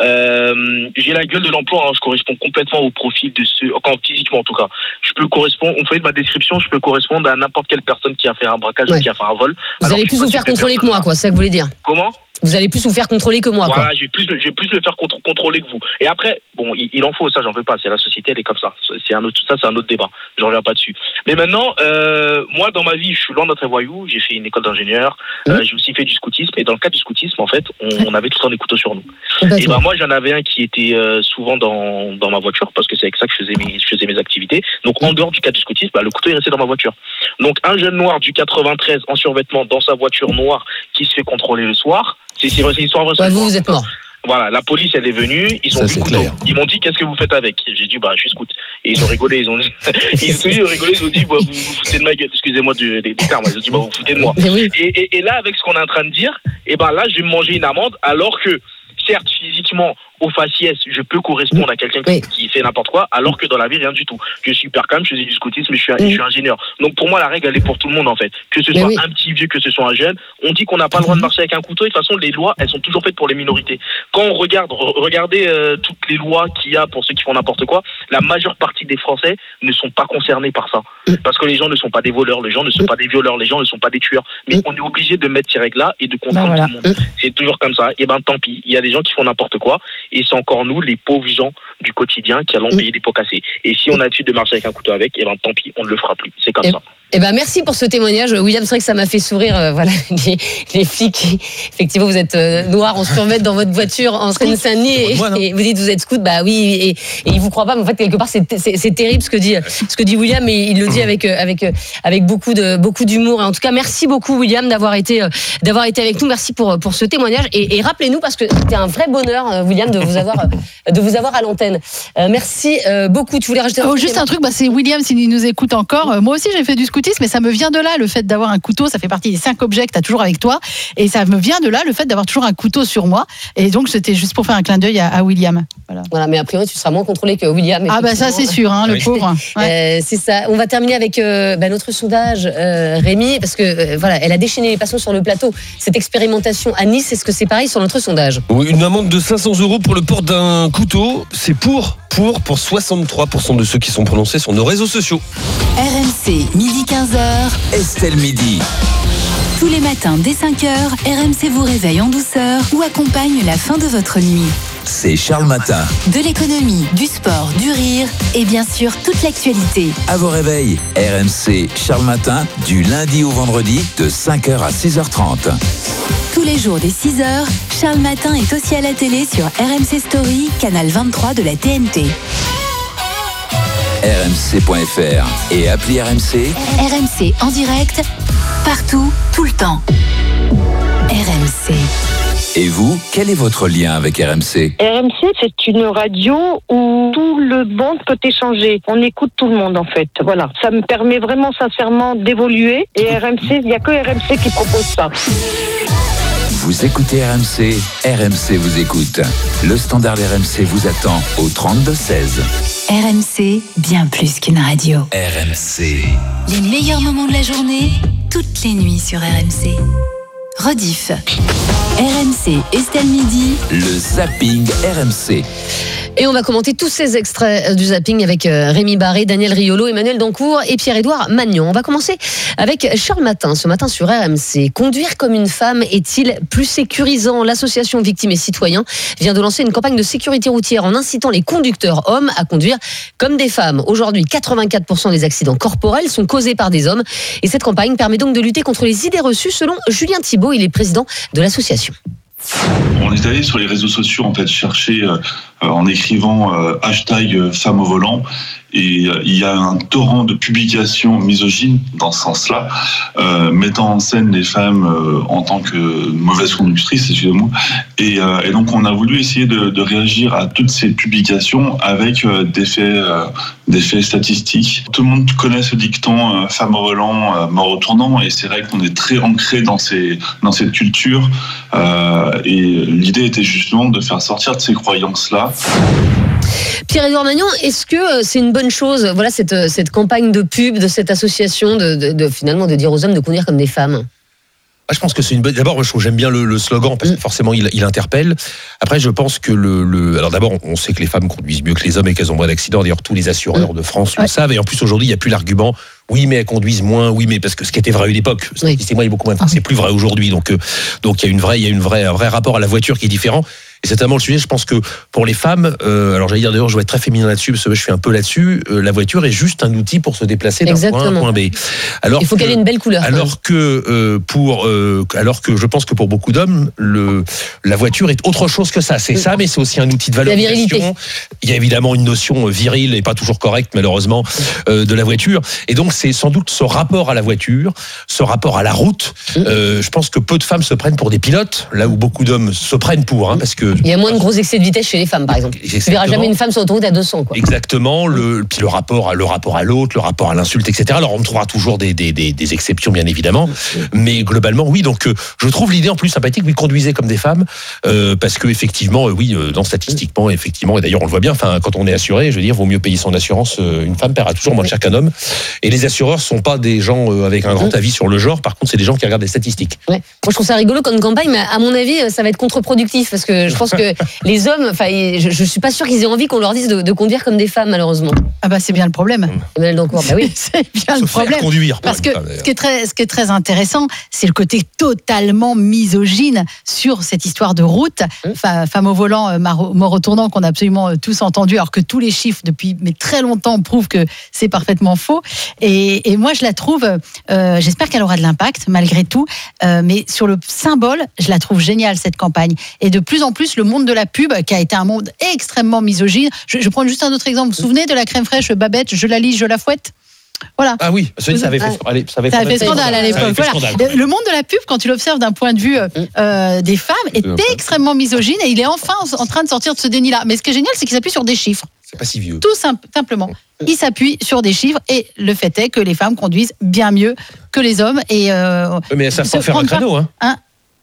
Euh, j'ai la gueule de l'emploi, hein, je corresponds complètement au profil de ceux, quand physiquement en tout cas. Je peux correspondre, on fait de ma description, je peux correspondre à n'importe quelle personne qui a fait un braquage ouais. ou qui a fait un vol. Vous Alors, allez plus vous faire contrôler que moi, quoi, c'est ça que vous voulez dire. Comment ? Vous allez plus vous faire contrôler que moi, voilà, quoi. je vais plus, je vais plus le faire contrôler que vous. Et après, bon, il, il en faut, ça, j'en veux pas. C'est la société, elle est comme ça. C'est un autre, ça, c'est un autre débat. Je reviens pas dessus. Mais maintenant, euh, moi, dans ma vie, je suis loin d'être un voyou. J'ai fait une école d'ingénieur. Mmh. Euh, j'ai aussi fait du scoutisme. Et dans le cadre du scoutisme, en fait, on, on avait tout le temps des couteaux sur nous. Mmh. Et ben, moi, j'en avais un qui était euh, souvent dans, dans ma voiture parce que c'est avec ça que je faisais mes, je faisais mes activités. Donc, mmh. en dehors du cadre du scoutisme, bah, le couteau est resté dans ma voiture. Donc, un jeune noir du quatre-vingt-treize en survêtement dans sa voiture noire qui se fait contrôler le soir. C'est, c'est, c'est une histoire vraie. Ouais, vous, vous êtes mort. Voilà, la police, elle est venue, ils ont vu couteau. Ils m'ont dit, qu'est-ce que vous faites avec ? J'ai dit, bah, je suis scout. Et ils ont rigolé, ils ont dit, ils ont rigolé, ils ont dit, bah, vous vous foutez de ma gueule, excusez-moi du, des, des termes, ils ont dit, bah, vous foutez de moi. Oui. Et, et, et là, avec ce qu'on est en train de dire, et ben là, je vais me manger une amende, alors que, certes, physiquement, au faciès, je peux correspondre à quelqu'un qui, oui. qui fait n'importe quoi, alors que dans la vie, rien du tout. Je suis hyper calme, je faisais du scoutisme, mais je suis, oui. je suis ingénieur. Donc pour moi, la règle, elle est pour tout le monde, en fait. Que ce mais soit oui. un petit vieux, que ce soit un jeune. On dit qu'on n'a pas le droit de marcher avec un couteau, et de toute façon, les lois, elles sont toujours faites pour les minorités. Quand on regarde, regardez euh, toutes les lois qu'il y a pour ceux qui font n'importe quoi, la majeure partie des Français ne sont pas concernés par ça. Parce que les gens ne sont pas des voleurs, les gens ne sont pas des violeurs, les gens ne sont pas des tueurs. Mais on est obligé de mettre ces règles-là et de contrôler voilà. tout le monde. C'est toujours comme ça. Et ben tant pis, il y a des gens qui font n'importe quoi. et c'est encore nous, les pauvres gens du quotidien, qui allons payer des pots cassés. Et si on a l'habitude de marcher avec un couteau avec, et ben tant pis, on ne le fera plus. C'est comme et, ça. Eh ben merci pour ce témoignage, William. C'est vrai que ça m'a fait sourire. Euh, voilà, les, les flics. Effectivement, vous êtes euh, noirs, on se permet dans votre voiture en Seine-Saint-Denis et, et vous dites vous êtes scout. Bah oui, et, et ils vous croient pas. Mais en fait, quelque part, c'est, c'est, c'est terrible ce que dit ce que dit William, et il le dit avec avec avec beaucoup de beaucoup d'humour. En tout cas, merci beaucoup, William, d'avoir été d'avoir été avec nous. Merci pour pour ce témoignage. Et, et rappelez-nous, parce que c'était un vrai bonheur, William, de vous avoir de vous avoir à l'antenne. Euh, merci euh, beaucoup. Tu voulais rajouter oh, juste un truc. Bah c'est William, s'il nous écoute encore. Moi aussi, j'ai fait du scoutisme, mais ça me vient de là, le fait d'avoir un couteau. Ça fait partie des cinq objets que tu as toujours avec toi, et ça me vient de là, le fait d'avoir toujours un couteau sur moi. Et donc, c'était juste pour faire un clin d'œil à, à William. Voilà. Voilà, mais a priori, tu seras moins contrôlé que William. Ah bah ça, c'est sûr, hein, le oui. pauvre. Ouais. Euh, c'est ça. On va terminer avec euh, bah, notre sondage, euh, Rémi, parce que euh, voilà, elle a déchaîné les passions sur le plateau. Cette expérimentation à Nice, est-ce que c'est pareil sur notre sondage? Oui, une amende de cinq cents euros pour le port d'un couteau, c'est pour, pour, pour soixante-trois pour cent de ceux qui sont prononcés sur nos réseaux sociaux. R M C, midi quinze heures. Estelle Midi. Tous les matins dès cinq heures, R M C vous réveille en douceur ou accompagne la fin de votre nuit. C'est Charles Matin. De l'économie, du sport, du rire et bien sûr toute l'actualité. À vos réveils, R M C Charles Matin, du lundi au vendredi de cinq heures à six heures trente. Tous les jours dès six heures, Charles Matin est aussi à la télé sur R M C Story, canal vingt-trois de la T N T. R M C point F R et appli R M C. R M C en direct, partout, tout le temps. R M C. Et vous, quel est votre lien avec R M C? R M C, c'est une radio où tout le monde peut échanger. On écoute tout le monde, en fait. Voilà. Ça me permet vraiment, sincèrement, d'évoluer. Et R M C, il n'y a que R M C qui propose ça. Vous écoutez R M C, R M C vous écoute. Le standard R M C vous attend au trente-deux seize. R M C, bien plus qu'une radio. R M C. Les meilleurs moments de la journée, toutes les nuits sur R M C. Rediff. R M C, Estelle Midi. Le zapping R M C. Et on va commenter tous ces extraits du zapping avec Rémi Barré, Daniel Riolo, Emmanuel Dancourt et Pierre-Édouard Magnon. On va commencer avec Charles Matin, ce matin sur R M C. Conduire comme une femme est-il plus sécurisant? L'association Victimes et Citoyens vient de lancer une campagne de sécurité routière en incitant les conducteurs hommes à conduire comme des femmes. Aujourd'hui, quatre-vingt-quatre pour cent des accidents corporels sont causés par des hommes. Et cette campagne permet donc de lutter contre les idées reçues, selon Julien Thibault, il est président de l'association. On est allé sur les réseaux sociaux en fait chercher euh, en écrivant euh, hashtag euh, femme au volant, et euh, il y a un torrent de publications misogynes dans ce sens-là, euh, mettant en scène les femmes euh, en tant que mauvaises conductrices, excusez-moi. Et, euh, et donc on a voulu essayer de, de réagir à toutes ces publications avec euh, des faits, euh, des faits statistiques. Tout le monde connaît ce dicton euh, femme au volant, euh, mort au tournant, et c'est vrai qu'on est très ancré dans ces, dans cette culture. Euh, et l'idée était justement de faire sortir de ces croyances-là. Pierre-Édouard Magnon, est-ce que c'est une bonne chose, voilà, cette, cette campagne de pub de cette association de, de, de finalement de dire aux hommes de conduire comme des femmes? Je pense que c'est une bonne. D'abord, je trouve, j'aime bien le, le slogan parce que forcément il, il interpelle. Après, je pense que le, le. Alors d'abord, on sait que les femmes conduisent mieux que les hommes et qu'elles ont moins d'accidents. D'ailleurs, tous les assureurs de France le savent. Et en plus, aujourd'hui, il n'y a plus l'argument. Oui, mais elles conduisent moins. Oui, mais parce que ce qui était vrai à une époque, statistiquement, il est beaucoup moins. C'est plus vrai aujourd'hui. Donc, euh, donc il y a une vraie, il y a une vraie, un vrai rapport à la voiture qui est différent. Et c'est tellement le sujet, je pense que pour les femmes, euh, alors j'allais dire d'ailleurs, je vais être très féminin là-dessus, parce que je suis un peu là-dessus, euh, la voiture est juste un outil pour se déplacer d'un Exactement. point à un point B. Alors il faut que, qu'elle ait une belle couleur. Alors que, euh, pour, euh, alors que je pense que pour beaucoup d'hommes, le, la voiture est autre chose que ça. C'est ça, mais c'est aussi un outil de valorisation. Il y a évidemment une notion virile et pas toujours correcte, malheureusement, euh, de la voiture. Et donc, c'est sans doute ce rapport à la voiture, ce rapport à la route. Euh, je pense que peu de femmes se prennent pour des pilotes, là où beaucoup d'hommes se prennent pour, hein, parce que il y a moins de gros excès de vitesse chez les femmes, par exemple. Exactement. Tu verras jamais une femme sur l'autoroute à deux cents, quoi. Exactement. Le, puis le rapport à, le rapport à l'autre, le rapport à l'insulte, et cetera. Alors, on trouvera toujours des, des, des, des exceptions, bien évidemment. Mais globalement, oui. Donc, euh, je trouve l'idée en plus sympathique. Oui, conduisez comme des femmes. Euh, parce que, effectivement, euh, oui, euh, dans statistiquement, effectivement, et d'ailleurs, on le voit bien, enfin, quand on est assuré, je veux dire, vaut mieux payer son assurance. Euh, une femme paiera toujours moins cher qu'un homme. Et les assureurs sont pas des gens euh, avec un grand avis sur le genre. Par contre, c'est des gens qui regardent des statistiques. Ouais. Moi, je trouve ça rigolo comme campagne, mais à mon avis, ça va être contre-productif. Parce que je pense pense que les hommes, enfin, je, je suis pas sûre qu'ils aient envie qu'on leur dise de, de conduire comme des femmes, malheureusement. Ah bah c'est bien le problème. Emmanuel Dancourt, bah oui. C'est bien le problème. Conduire. Parce que ce qui est très, ce qui est très intéressant, c'est le côté totalement misogyne sur cette histoire de route, enfin, femme au volant, mort au tournant, qu'on a absolument tous entendu, alors que tous les chiffres depuis mais très longtemps prouvent que c'est parfaitement faux. Et, et moi, je la trouve, euh, j'espère qu'elle aura de l'impact malgré tout, euh, mais sur le symbole, je la trouve géniale cette campagne. Et de plus en plus, le monde de la pub, qui a été un monde extrêmement misogyne. Je, je prends juste un autre exemple. Vous vous souvenez de la crème fraîche Babette, je la lis, je la fouette? Voilà. Ah oui, ça avait fait, allez, ça avait ça avait fait scandale à l'époque. Voilà. Le monde de la pub, quand tu l'observes d'un point de vue euh, des femmes, est extrêmement misogyne et il est enfin en train de sortir de ce déni-là. Mais ce qui est génial, c'est qu'il s'appuie sur des chiffres. C'est pas si vieux. Tout simple, simplement. Il s'appuie sur des chiffres et le fait est que les femmes conduisent bien mieux que les hommes. Et, euh, mais ça faut faire un créneau. Hein. Hein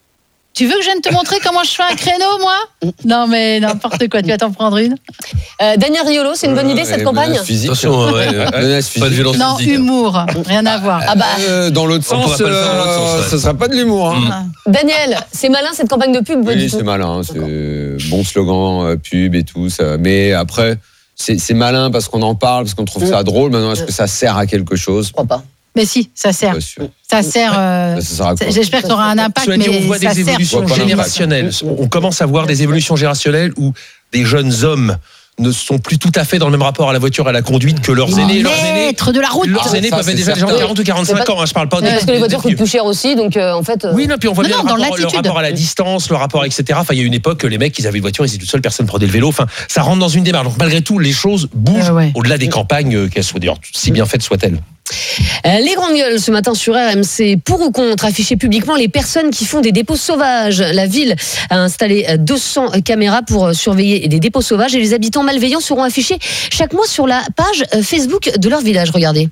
Tu veux que je vienne te montrer comment je fais un créneau, moi? Non, mais n'importe quoi, tu vas t'en prendre une. Euh, Daniel Riolo, c'est une bonne idée, cette campagne? Physique. Attention, ouais, menace physique. Pas de violence non, physique. Humour, rien à voir. Ah bah. Euh, dans l'autre sens, pas le faire dans l'autre sens, ouais. ce sera pas de l'humour. Hein. Daniel, c'est malin cette campagne de pub? Oui, c'est malin. C'est bon slogan, euh, pub et tout. Ça. Mais après, c'est, c'est malin parce qu'on en parle, parce qu'on trouve ça drôle. Maintenant, est-ce que ça sert à quelque chose? Je crois pas. Mais si, ça sert. Ça sert. Euh, ça sert j'espère que ça aura un impact, Cela dit, mais on voit ça des évolutions sert. générationnelles. On commence à voir des évolutions générationnelles où des jeunes hommes ne sont plus tout à fait dans le même rapport à la voiture et à la conduite que leurs aînés. Leurs aînés, de la route. leurs aînés peuvent être déjà des gens de quarante ou quarante-cinq ans. Hein, je parle pas. Des, parce que les voitures coûtent plus cher aussi, donc euh, en fait. Euh... Oui, non, puis on voit non, bien non, le, rapport, le rapport à la distance, le rapport, et cetera. Enfin, il y a une époque, les mecs, ils avaient une voiture, ils étaient tout seuls, personne ne prenait le vélo. Enfin, ça rentre dans une démarche. Donc malgré tout, les choses bougent euh, ouais. au-delà des campagnes, qu'elles soient d'ailleurs si bien faites soient-elles. Les grandes gueules ce matin sur R M C, pour ou contre afficher publiquement les personnes qui font des dépôts sauvages. La ville a installé deux cents caméras pour surveiller des dépôts sauvages et les habitants malveillants seront affichés chaque mois sur la page Facebook de leur village. Regardez.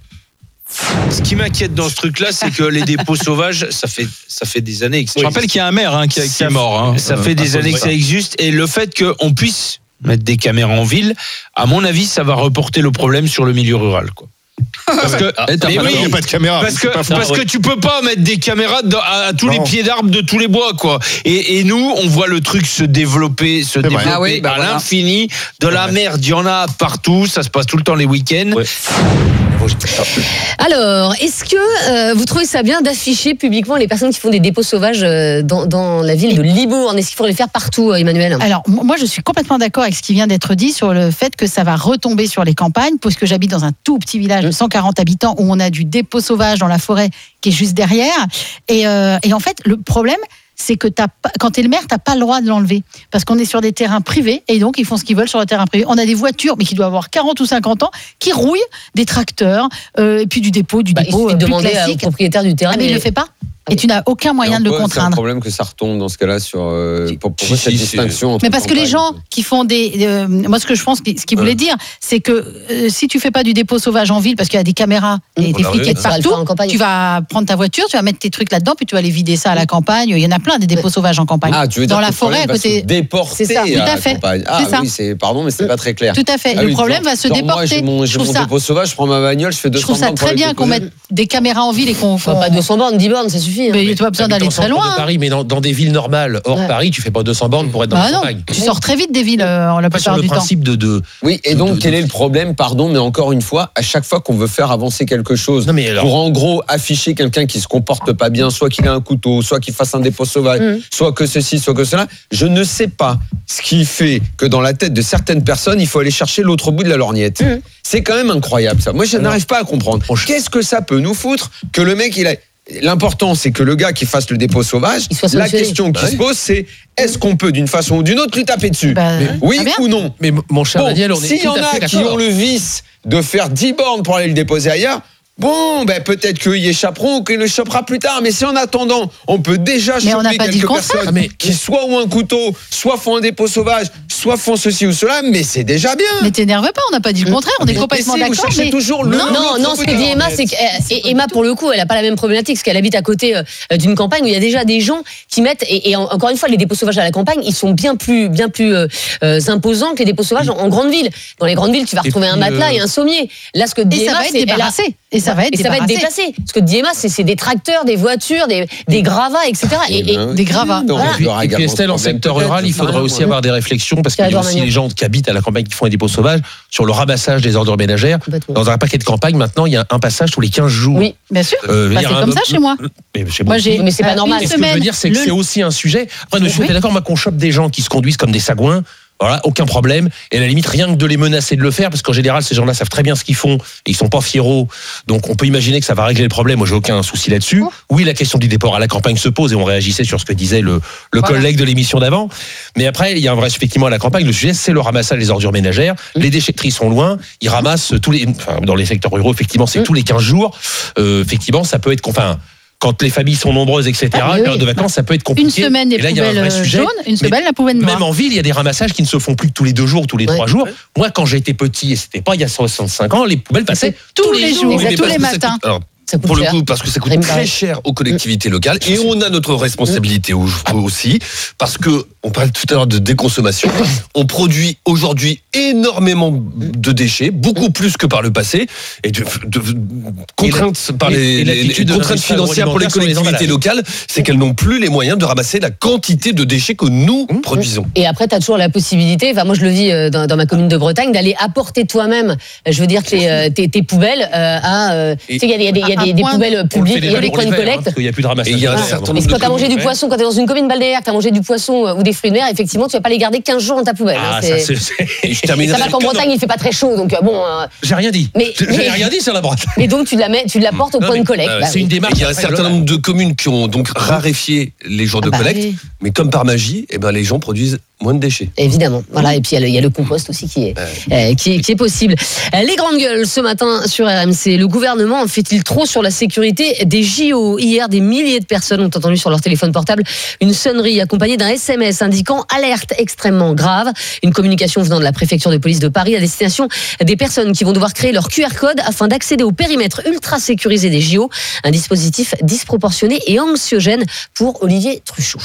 Ce qui m'inquiète dans ce truc-là, c'est que les dépôts sauvages, ça fait, ça fait des années que ça. Je rappelle qu'il y a un maire hein, qui, qui est mort. Hein. Ça fait des années que ça existe et le fait qu'on puisse mettre des caméras en ville, à mon avis, ça va reporter le problème sur le milieu rural, quoi. Parce que ah, mais oui, il n'y a pas de caméra. Parce que parce que tu peux pas mettre des caméras dans, à, à tous non. les pieds d'arbres de tous les bois, quoi. Et, et nous, on voit le truc se développer, se c'est développer ah oui, bah à voilà. l'infini. De la merde, il y en a partout. Ça se passe tout le temps les week-ends. Ouais. Alors, est-ce que euh, vous trouvez ça bien d'afficher publiquement les personnes qui font des dépôts sauvages euh, dans, dans la ville de Libourne? Est-ce qu'il faut les faire partout, Emmanuel? Alors, moi, je suis complètement d'accord avec ce qui vient d'être dit sur le fait que ça va retomber sur les campagnes, puisque j'habite dans un tout petit village de cent quarante habitants où on a du dépôt sauvage dans la forêt qui est juste derrière. Et, euh, et en fait, le problème, c'est que t'as pas, quand tu es le maire, tu n'as pas le droit de l'enlever. Parce qu'on est sur des terrains privés, et donc ils font ce qu'ils veulent sur le terrain privé. On a des voitures, mais qui doivent avoir quarante ou cinquante ans, qui rouillent des tracteurs, euh, et puis du dépôt, du bah, dépôt. Il suffit de demander au propriétaire du terrain. Ah, mais il ne le fait pas. Et tu n'as aucun moyen de le contraindre. C'est un problème que ça retombe dans ce cas-là sur euh, pour, pour si, cette si, distinction. Entre mais parce que les gens qui font des, euh, moi ce que je pense, ce qu'il voulait ouais. dire, c'est que euh, si tu fais pas du dépôt sauvage en ville, parce qu'il y a des caméras et des friquettes partout, tu vas prendre ta voiture, tu vas mettre tes trucs là-dedans, puis tu vas aller vider ça à la campagne. Il y en a plein des dépôts sauvages en campagne. Ah, tu veux dire dans la forêt à côté. Déporter c'est ça. Tout à fait. Ah oui, c'est pardon, mais c'est pas très clair. Tout à fait. Le problème va se déporter. Moi, j'ai mon dépôt sauvage, je prends ma bagnole, je fais deux cents bornes. Je trouve ça très bien qu'on mette des caméras en ville et qu'on. Pas deux cents bornes, dix bornes, ça suffit. Mais tu as besoin aller très loin. De Paris, mais dans, dans des villes normales, hors ouais. Paris, tu fais pas deux cents bornes pour être dans bah la campagne. Tu sors très vite des villes euh, la plupart du temps. Sur le principe de, de. Oui, et donc de, quel de... est le problème, pardon, mais encore une fois, à chaque fois qu'on veut faire avancer quelque chose, non, mais alors... pour en gros afficher quelqu'un qui se comporte pas bien, soit qu'il a un couteau, soit qu'il fasse un dépôt sauvage, mmh. soit que ceci, soit que cela, je ne sais pas ce qui fait que dans la tête de certaines personnes, il faut aller chercher l'autre bout de la lorgnette. Mmh. C'est quand même incroyable ça. Moi, je alors... n'arrive pas à comprendre. Qu'est-ce que ça peut nous foutre que le mec il a L'important, c'est que le gars qui fasse le dépôt sauvage, la question qui bah se pose, c'est est-ce qu'on peut, d'une façon ou d'une autre, lui taper dessus bah, oui ou non? Mais mon cher bon, Daniel, on est s'il y en a qui ont le vice de faire dix bornes pour aller le déposer ailleurs, bon, ben peut-être qu'ils y échapperont ou qu'ils le choppera plus tard. Mais si en attendant, on peut déjà choper quelques personnes mais... qui soit ont un couteau, soit font un dépôt sauvage, soit font ceci ou cela, mais c'est déjà bien. Mais t'énerve pas, on n'a pas dit le contraire, on mais est complètement d'accord. Mais... toujours le non, non, non, ce que dit Emma, c'est qu'Emma, pour le coup, elle n'a pas la même problématique, parce qu'elle habite à côté d'une campagne où il y a déjà des gens qui mettent, et, et encore une fois, les dépôts sauvages à la campagne, ils sont bien plus, bien plus euh, imposants que les dépôts sauvages en, en grande ville. Dans les grandes villes, tu vas retrouver un matelas et un sommier. Là, ce que dit Emma, c'est Et ça va être, et ça va être déplacé. Parce que Diema, c'est, c'est des tracteurs, des voitures, des, des gravats, et cetera. Et, et, et des gravats. Voilà. Et puis Estelle, en secteur rural, il faudrait aussi avoir des réflexions, parce qu'il y a aussi les gens qui habitent à la campagne qui font des dépôts sauvages, sur le ramassage des ordures ménagères. Dans un paquet de campagne, maintenant, il y a un passage tous les quinze jours. Oui, bien sûr. Euh, bah, c'est comme ça chez moi. Mais, chez moi, j'ai, mais c'est pas normal. Ce que je veux dire, c'est que c'est aussi un sujet. Après, nous sommes d'accord, moi, qu'on chope des gens qui se conduisent comme des sagouins. Voilà, aucun problème. Et à la limite, rien que de les menacer de le faire, parce qu'en général, ces gens-là savent très bien ce qu'ils font, et ils sont pas fieros. Donc, on peut imaginer que ça va régler le problème. Moi, j'ai aucun souci là-dessus. Oui, la question du déport à la campagne se pose, et on réagissait sur ce que disait le, le voilà. collègue de l'émission d'avant. Mais après, il y a un vrai, effectivement, à la campagne, le sujet, c'est le ramassage des ordures ménagères. Mmh. Les déchetteries sont loin. Ils ramassent tous les, enfin, dans les secteurs ruraux, effectivement, c'est mmh. tous les quinze jours. Euh, effectivement, ça peut être, enfin, quand les familles sont nombreuses, et cetera, ah, oui, période de vacances, ça peut être compliqué. Une semaine des poubelles jaunes, une semaine la poubelle noire. Même en ville, il y a des ramassages qui ne se font plus que tous les deux jours, tous les ouais. trois jours. Moi, quand j'étais petit, et c'était pas il y a soixante-cinq ans, les poubelles passaient tous, tous les jours, jours tous les matins. Alors, pour le coup, parce que ça coûte très cher aux collectivités locales, et on a notre responsabilité aussi, parce que on parlait tout à l'heure de déconsommation. On produit aujourd'hui énormément de déchets, beaucoup plus que par le passé, et de, de, de contraintes et la, par les, les, les contraintes financières pour les collectivités locales, c'est qu'elles n'ont plus les moyens de ramasser la quantité de déchets que nous mmh. produisons. Et après, tu as toujours la possibilité, enfin moi je le vis dans, dans ma commune de Bretagne, d'aller apporter toi-même, je veux dire, tes, tes, tes poubelles euh, à... Euh, tu sais, il y a, y a, y a des, des poubelles publiques, il y a des coins de collecte. Il n'y a plus de ramassage. Et, voilà. et quand tu as mangé du poisson, quand tu es dans une commune balnéaire, tu as mangé du poisson ou des fruits de mer, effectivement, tu ne vas pas les garder quinze jours dans ta poubelle. Ah, hein, c'est... Ça, c'est... ça va qu'en Bretagne, il ne fait pas très chaud, donc bon... Euh... J'ai rien dit. Mais, J'ai mais... rien dit sur la Bretagne. Mais donc, tu la mets, tu l'apportes au non, point de collecte. Euh, bah, c'est oui. une démarche. Il y a un certain nombre de communes qui ont donc raréfié les jours de ah bah collecte, oui. mais comme par magie, eh ben, les gens produisent moins de déchets. Évidemment. Voilà. Et puis, il y, y a le compost aussi qui est, ouais. euh, qui est, qui est possible. Les grandes gueules ce matin sur R M C. Le gouvernement en fait-il trop sur la sécurité des J O? Hier, des milliers de personnes ont entendu sur leur téléphone portable une sonnerie accompagnée d'un S M S indiquant alerte extrêmement grave. Une communication venant de la préfecture de police de Paris à destination des personnes qui vont devoir créer leur Q R code afin d'accéder au périmètre ultra sécurisé des J O. Un dispositif disproportionné et anxiogène pour Olivier Truchot.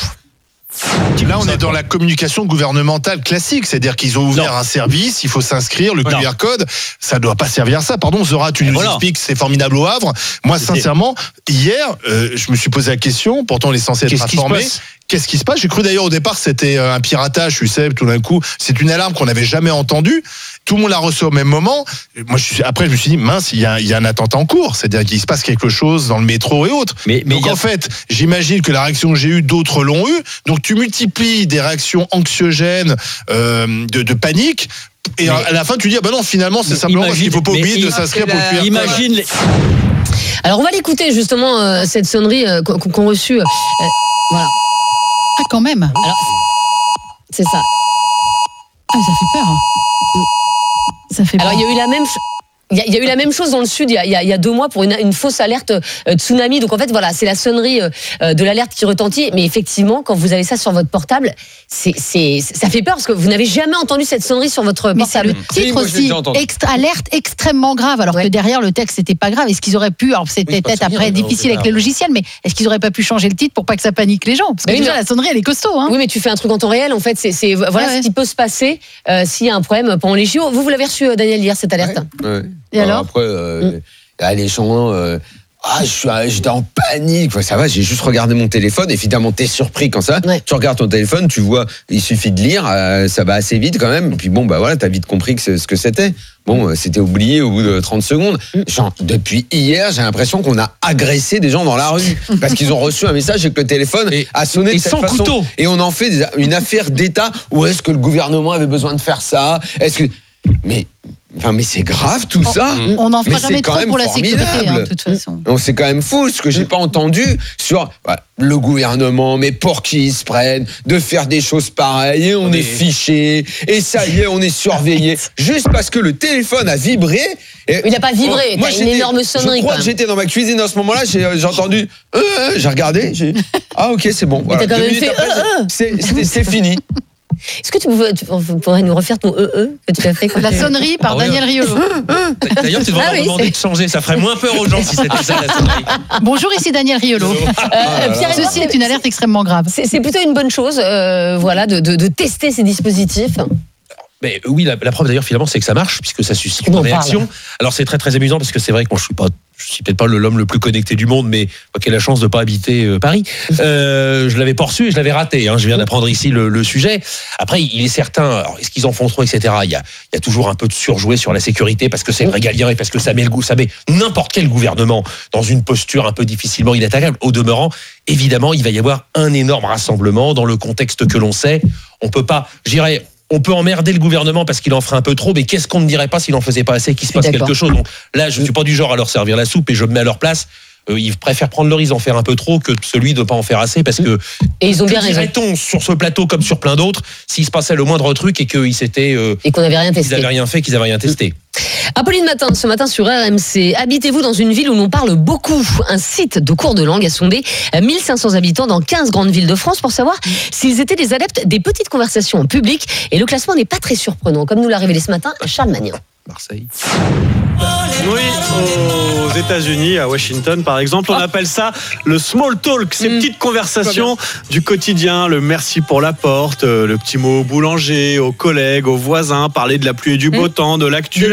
Là, on est dans la communication gouvernementale classique, c'est-à-dire qu'ils ont ouvert non. un service, il faut s'inscrire, le non. Q R code, ça doit pas servir à ça. Pardon, Zora, tu nous voilà. expliques, c'est formidable au Havre. Moi, C'était... sincèrement, hier, euh, je me suis posé la question, pourtant on est censé être informé. Qu'est-ce qui se passe? J'ai cru d'ailleurs au départ c'était un piratage, tu sais, tout d'un coup, c'est une alarme qu'on n'avait jamais entendue. Tout le monde l'a reçu au même moment. Moi, je suis, après, je me suis dit, mince, il y a, il y a un attentat en cours. C'est-à-dire qu'il se passe quelque chose dans le métro et autres. Mais, mais donc, a... en fait, j'imagine que la réaction que j'ai eue, d'autres l'ont eue. Donc, tu multiplies des réactions anxiogènes, euh, de, de panique. Et mais... à la fin, tu dis, ah ben non, finalement, c'est simplement imagine, parce qu'il ne faut pas oublier de s'inscrire pour le Q R code. Imagine les... Alors, on va l'écouter, justement, euh, cette sonnerie euh, qu'ont, qu'ont reçue. Euh, voilà. Ah, quand même. Alors, c'est ça. Ah, ça fait peur. Ça fait peur. Alors, il y a eu la même... Il y, a, il y a eu la même chose dans le sud il y a, il y a, il y a deux mois pour une, une fausse alerte euh, tsunami. Donc en fait voilà, c'est la sonnerie euh, de l'alerte qui retentit. Mais effectivement, quand vous avez ça sur votre portable, c'est, c'est, ça fait peur parce que vous n'avez jamais entendu cette sonnerie sur votre mais portable. Mais c'est le titre oui, aussi, extra, alerte extrêmement grave. Alors ouais. que derrière le texte c'était pas grave. Est-ce qu'ils auraient pu, alors c'était oui, peut-être après bien, difficile avec les logiciels, mais est-ce qu'ils auraient pas pu changer le titre pour pas que ça panique les gens? Parce que oui, déjà mais... la sonnerie elle est costaud. Hein. Oui, mais tu fais un truc en temps réel. En fait, c'est, c'est voilà ouais, ce ouais. qui peut se passer euh, s'il y a un problème pendant les J O. Vous vous l'avez reçu, Daniel, hier cette alerte. Ouais. Ouais. Et alors, alors après, euh, mmh. les gens, euh, ah, je suis, j'étais en panique. Ça va, j'ai juste regardé mon téléphone. Évidemment, t'es surpris quand ça. Ouais. Tu regardes ton téléphone, tu vois, il suffit de lire, euh, ça va assez vite quand même. Et puis bon, bah voilà, t'as vite compris que c'est ce que c'était. Bon, euh, c'était oublié au bout de trente secondes. Genre, depuis hier, j'ai l'impression qu'on a agressé des gens dans la rue parce qu'ils ont reçu un message et que le téléphone et, a sonné de cette façon. Couteau. Et on en fait des, une affaire d'État. Où est-ce que le gouvernement avait besoin de faire ça? Est-ce que mais Enfin, mais c'est grave tout ça. On n'en fera jamais trop pour la sécurité, hein, de toute façon. Non, c'est quand même fou ce que j'ai pas entendu sur bah, le gouvernement, mais pour qui ils se prennent de faire des choses pareilles et on oui. est fiché et ça y est, on est surveillé juste parce que le téléphone a vibré. Et il n'a pas vibré. Oh, moi, une énorme sonnerie. Je crois que j'étais dans ma cuisine à ce moment-là. J'ai, j'ai entendu. Euh, j'ai regardé. J'ai, ah ok, c'est bon. Voilà. T'as quand même fait. Après, euh, c'est, c'est, c'est fini. Est-ce que tu, pouvais, tu pourrais nous refaire ton E E que tu as fait quand La sonnerie par ah, Daniel Riolo. D'ailleurs, tu devrais ah, oui, demander c'est... de changer. Ça ferait moins peur aux gens si c'était ça la sonnerie. Bonjour, ici Daniel Riolo. Euh, Pierre, ceci est une alerte extrêmement grave. C'est, c'est plutôt une bonne chose, euh, voilà, de, de, de tester ces dispositifs. Mais oui, la, la preuve d'ailleurs finalement c'est que ça marche puisque ça suscite une réaction. Alors c'est très très amusant parce que c'est vrai que moi je suis pas je suis peut-être pas l'homme le plus connecté du monde, mais qui a la chance de pas habiter euh, Paris. Euh, je l'avais pas reçu et je l'avais raté. Hein. Je viens d'apprendre ici le, le sujet. Après, il est certain. Alors, est-ce qu'ils en font trop, et cetera. Il y a, il y a toujours un peu de surjoué sur la sécurité parce que c'est le régalien et parce que ça met le goût, ça met n'importe quel gouvernement dans une posture un peu difficilement inattaquable. Au demeurant, évidemment, il va y avoir un énorme rassemblement dans le contexte que l'on sait. On peut pas, je dirais. On peut emmerder le gouvernement parce qu'il en ferait un peu trop, mais qu'est-ce qu'on ne dirait pas s'il en faisait pas assez, qu'il se passe D'accord. quelque chose. Donc là, je ne suis pas du genre à leur servir la soupe et je me mets à leur place. Euh, ils préfèrent prendre le risque d'en faire un peu trop que celui de ne pas en faire assez parce que. Et ils ont bien raison. Dirait-on sur ce plateau comme sur plein d'autres, s'il se passait le moindre truc et qu'ils s'étaient. Euh, et qu'on n'avait rien testé. Qu'ils n'avaient rien fait, qu'ils n'avaient rien testé. Apolline Matin, ce matin sur R M C. Habitez-vous dans une ville où l'on parle beaucoup? Un site de cours de langue a sondé mille cinq cents habitants dans quinze grandes villes de France pour savoir s'ils étaient des adeptes des petites conversations en public. Et le classement n'est pas très surprenant, comme nous l'a révélé ce matin Charles Magnan. Marseille. Oui, aux États-Unis, à Washington par exemple, on appelle ça le small talk, ces mmh. petites conversations du quotidien, le merci pour la porte, le petit mot au boulanger, aux collègues, aux voisins, parler de la pluie et du beau mmh. temps, de l'actu.